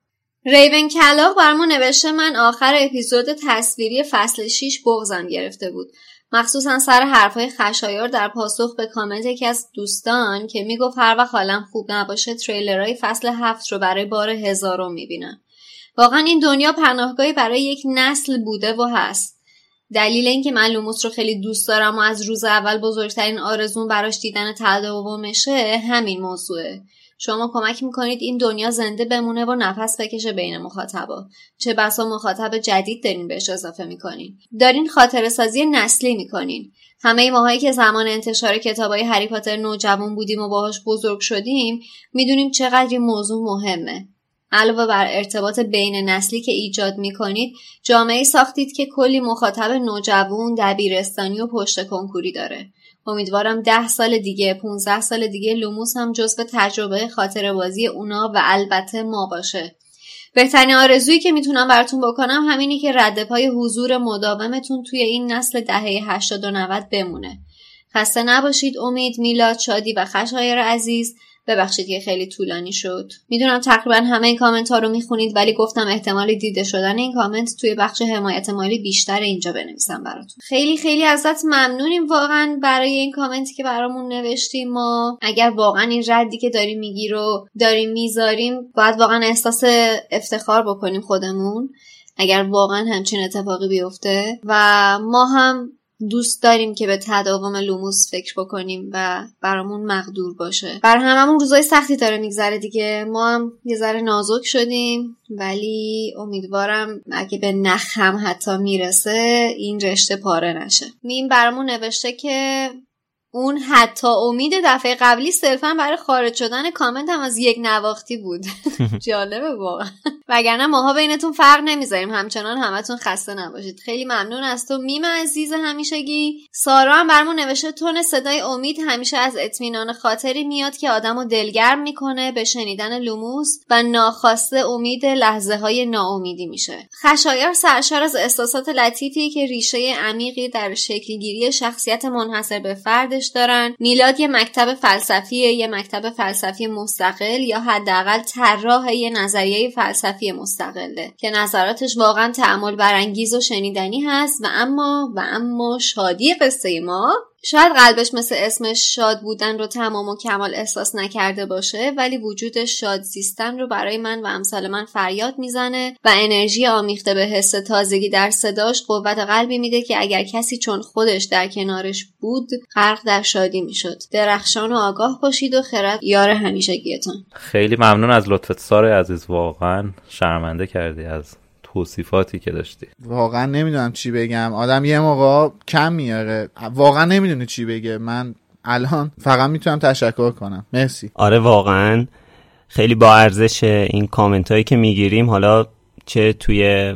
ریون کلاغ برامون نوشته من آخر اپیزود تصویری فصل 6 بغضم گرفته بود. مخصوصا سر حرفای خشایار در پاسخ به کامنت یکی از دوستان که میگفت هر وقت حالم خوب نباشه تریلرهای فصل 7 رو برای بار 1000 میبینم. واقعا این دنیا پناهگاهی برای یک نسل بوده و هست. دلیل این که من لوموس رو خیلی دوست دارم و از روز اول بزرگترین آرزوم براش دیدن تداومشه همین موضوعه. شما کمک میکنید این دنیا زنده بمونه و نفس بکشه بین مخاطبا. چه بسا مخاطب جدید دارین بهش اضافه میکنین. دارین خاطره سازی نسلی میکنین. همه ماهایی که زمان انتشار کتابای هری پاتر نوجوان بودیم و باهاش بزرگ شدیم میدونیم چقدر این موضوع مهمه. علاوه بر ارتباط بین نسلی که ایجاد میکنید، جامعه ساختید که کلی مخاطب نوجوان، دبیرستانی و پشت کنکوری داره. امیدوارم 10 سال دیگه، 15 سال دیگه لوموس هم جزو تجربه خاطره بازی اونا و البته ما باشه. بهترین آرزویی که میتونم براتون بکنم همینی که رد پای حضور مداومتون توی این نسل دهه 80 و 90 بمونه. خسته نباشید امید، میلاد، شادی و خشایار عزیز. ببخشید که خیلی طولانی شد. میدونم تقریبا همه این کامنت ها رو میخونید ولی گفتم احتمال دیده شدن این کامنت توی بخش حمایت مالی بیشتر اینجا بنویسم براتون. خیلی خیلی ازت ممنونیم واقعا برای این کامنتی که برامون نوشتیم. ما اگر واقعا این ردی که داریم میگی رو داریم میذاریم باید واقعا احساس افتخار بکنیم خودمون اگر واقعا همچین اتفاقی بیفته و ما هم دوست داریم که به تداوم لوموس فکر بکنیم و برامون مقدور باشه. بر هممون روزای سختی داره میگذره دیگه. ما هم یه ذره نازک شدیم ولی امیدوارم اگه به نخ هم حتی میرسه این رشته پاره نشه. میم برامون نوشته که اون حتی امید دفعه قبلی صرفا برای خارج شدن کامنت هم از یک نواختی بود. جالبه واقعا. وگرنه ماها بینتون فرق نمیذاریم. همچنان همتون خسته نباشید. خیلی ممنون از تو میم عزیز همیشگی. سارا هم برامون نوشته تون صدای امید همیشه از اطمینان خاطری میاد که آدمو دلگرم میکنه به شنیدن لوموس و ناخواسته امید لحظه های ناامیدی میشه. خشایار سرشار از احساسات لطیفی که ریشه عمیقی در شکلگیری شخصیت منحصر به فردش دارن. میلاد یه مکتب فلسفیه، یه مکتب فلسفی مستقل یا حداقل طراح یه نظریه فلسفی مستقله که نظراتش واقعا تأمل برانگیز و شنیدنی هست و اما شادی قصه ما شاید قلبش مثل اسمش شاد بودن رو تمام و کمال احساس نکرده باشه ولی وجودش شاد زیستن رو برای من و امثال من فریاد میزنه و انرژی آمیخته به حس تازگی در صداش قوت قلبی میده که اگر کسی چون خودش در کنارش بود غرق در شادی میشد. درخشان و آگاه باشید و خرد یار همیشگیتون. خیلی ممنون از لطفت سارا عزیز، واقعا شرمنده کردی از توصیفاتی که داشتی. واقعا نمیدونم چی بگم. آدم یه موقع کم میاره، واقعا نمیدونه چی بگه. من الان فقط میتونم تشکر کنم. مرسی. آره واقعا خیلی با ارزش این کامنت هایی که میگیریم، حالا چه توی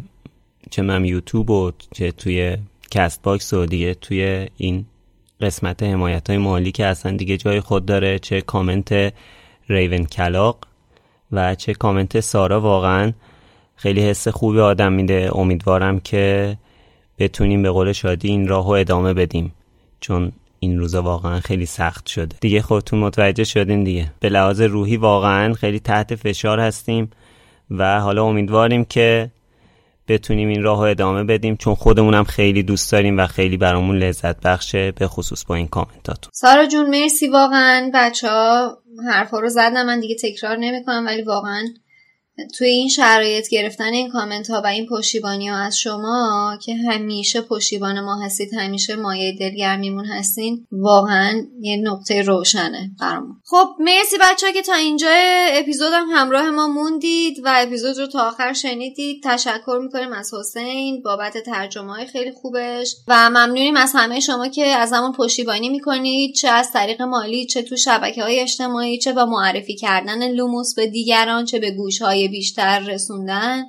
یوتیوب و چه توی کست باکس و دیگه توی این قسمت حمایت های مالی که اصلا دیگه جای خود داره، چه کامنت ریون کلاغ و چه کامنت سارا. واقعا خیلی حس خوبی آدم میده. امیدوارم که بتونیم به قول شادی این راهو ادامه بدیم چون این روزا واقعا خیلی سخت شده دیگه. خودتون متوجه شدین دیگه، به لحاظ روحی واقعا خیلی تحت فشار هستیم و حالا امیدواریم که بتونیم این راهو ادامه بدیم چون خودمونم خیلی دوست داریم و خیلی برامون لذت بخشه، به خصوص با این کامنتاتون. سارا جون مرسی واقعا. بچه‌ها حرفا رو زدن، من دیگه تکرار نمی‌کنم ولی واقعا توی این شرایط گرفتن این کامنت ها و این پشتیبانی ها از شما که همیشه پشتیبان ما هستید، همیشه مایه دلگرمیمون هستین، واقعا یه نقطه روشنه برامون. خب مرسی بچه‌ها که تا اینجا اپیزودم همراه ما موندید و اپیزود رو تا آخر شنیدید. تشکر میکنیم از حسین بابت ترجمه های خیلی خوبش و ممنونیم از همه شما که از همون پشتیبانی میکنید، چه از طریق مالی، چه تو شبکه‌های اجتماعی، چه با معرفی کردن لوموس به دیگران، چه به گوش‌های بیشتر رسوندن.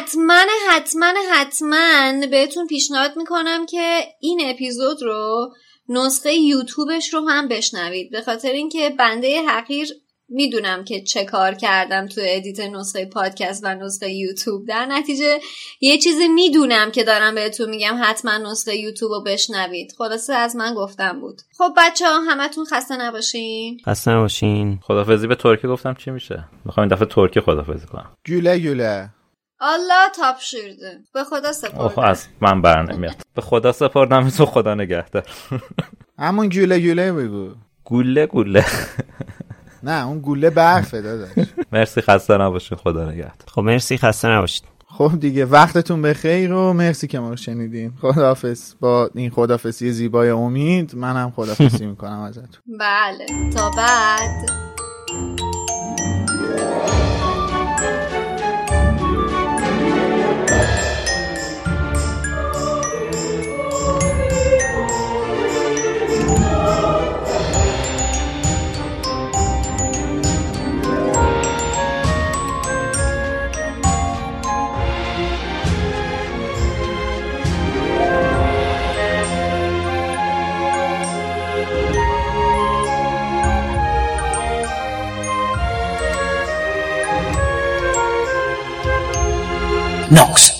حتما بهتون پیشنهاد میکنم که این اپیزود رو نسخه یوتیوبش رو هم بشنوید، به خاطر اینکه بنده حقیر میدونم که چه کار کردم تو ادیت نسخه پادکست و نسخه یوتیوب. در نتیجه یه چیزی میدونم که دارم بهتون میگم حتما نسخه یوتیوب رو بشنوید. خلاصه از من گفتم بود. خب بچه‌ها همتون خسته نباشین. خدافظی به ترکی گفتم چی میشه؟ میخوام این دفعه ترکی خدافظی کنم. گوله الله تاپشیرده. به خدا سپردم. از من برنمیاد. به خدا سپردم، تو خدا نگهدار. همون گوله بگو. گوله نه اون گوله برفه داداش. مرسی، خسته نباشید، خدا نگهدار. خب مرسی، خسته نباشید. خب دیگه وقتتون بخیر و مرسی که ما رو شنیدین. خداحافظ. با این خداحافظی زیبای امید منم خداحافظی میکنم ازتون. بله تا بعد. Nox.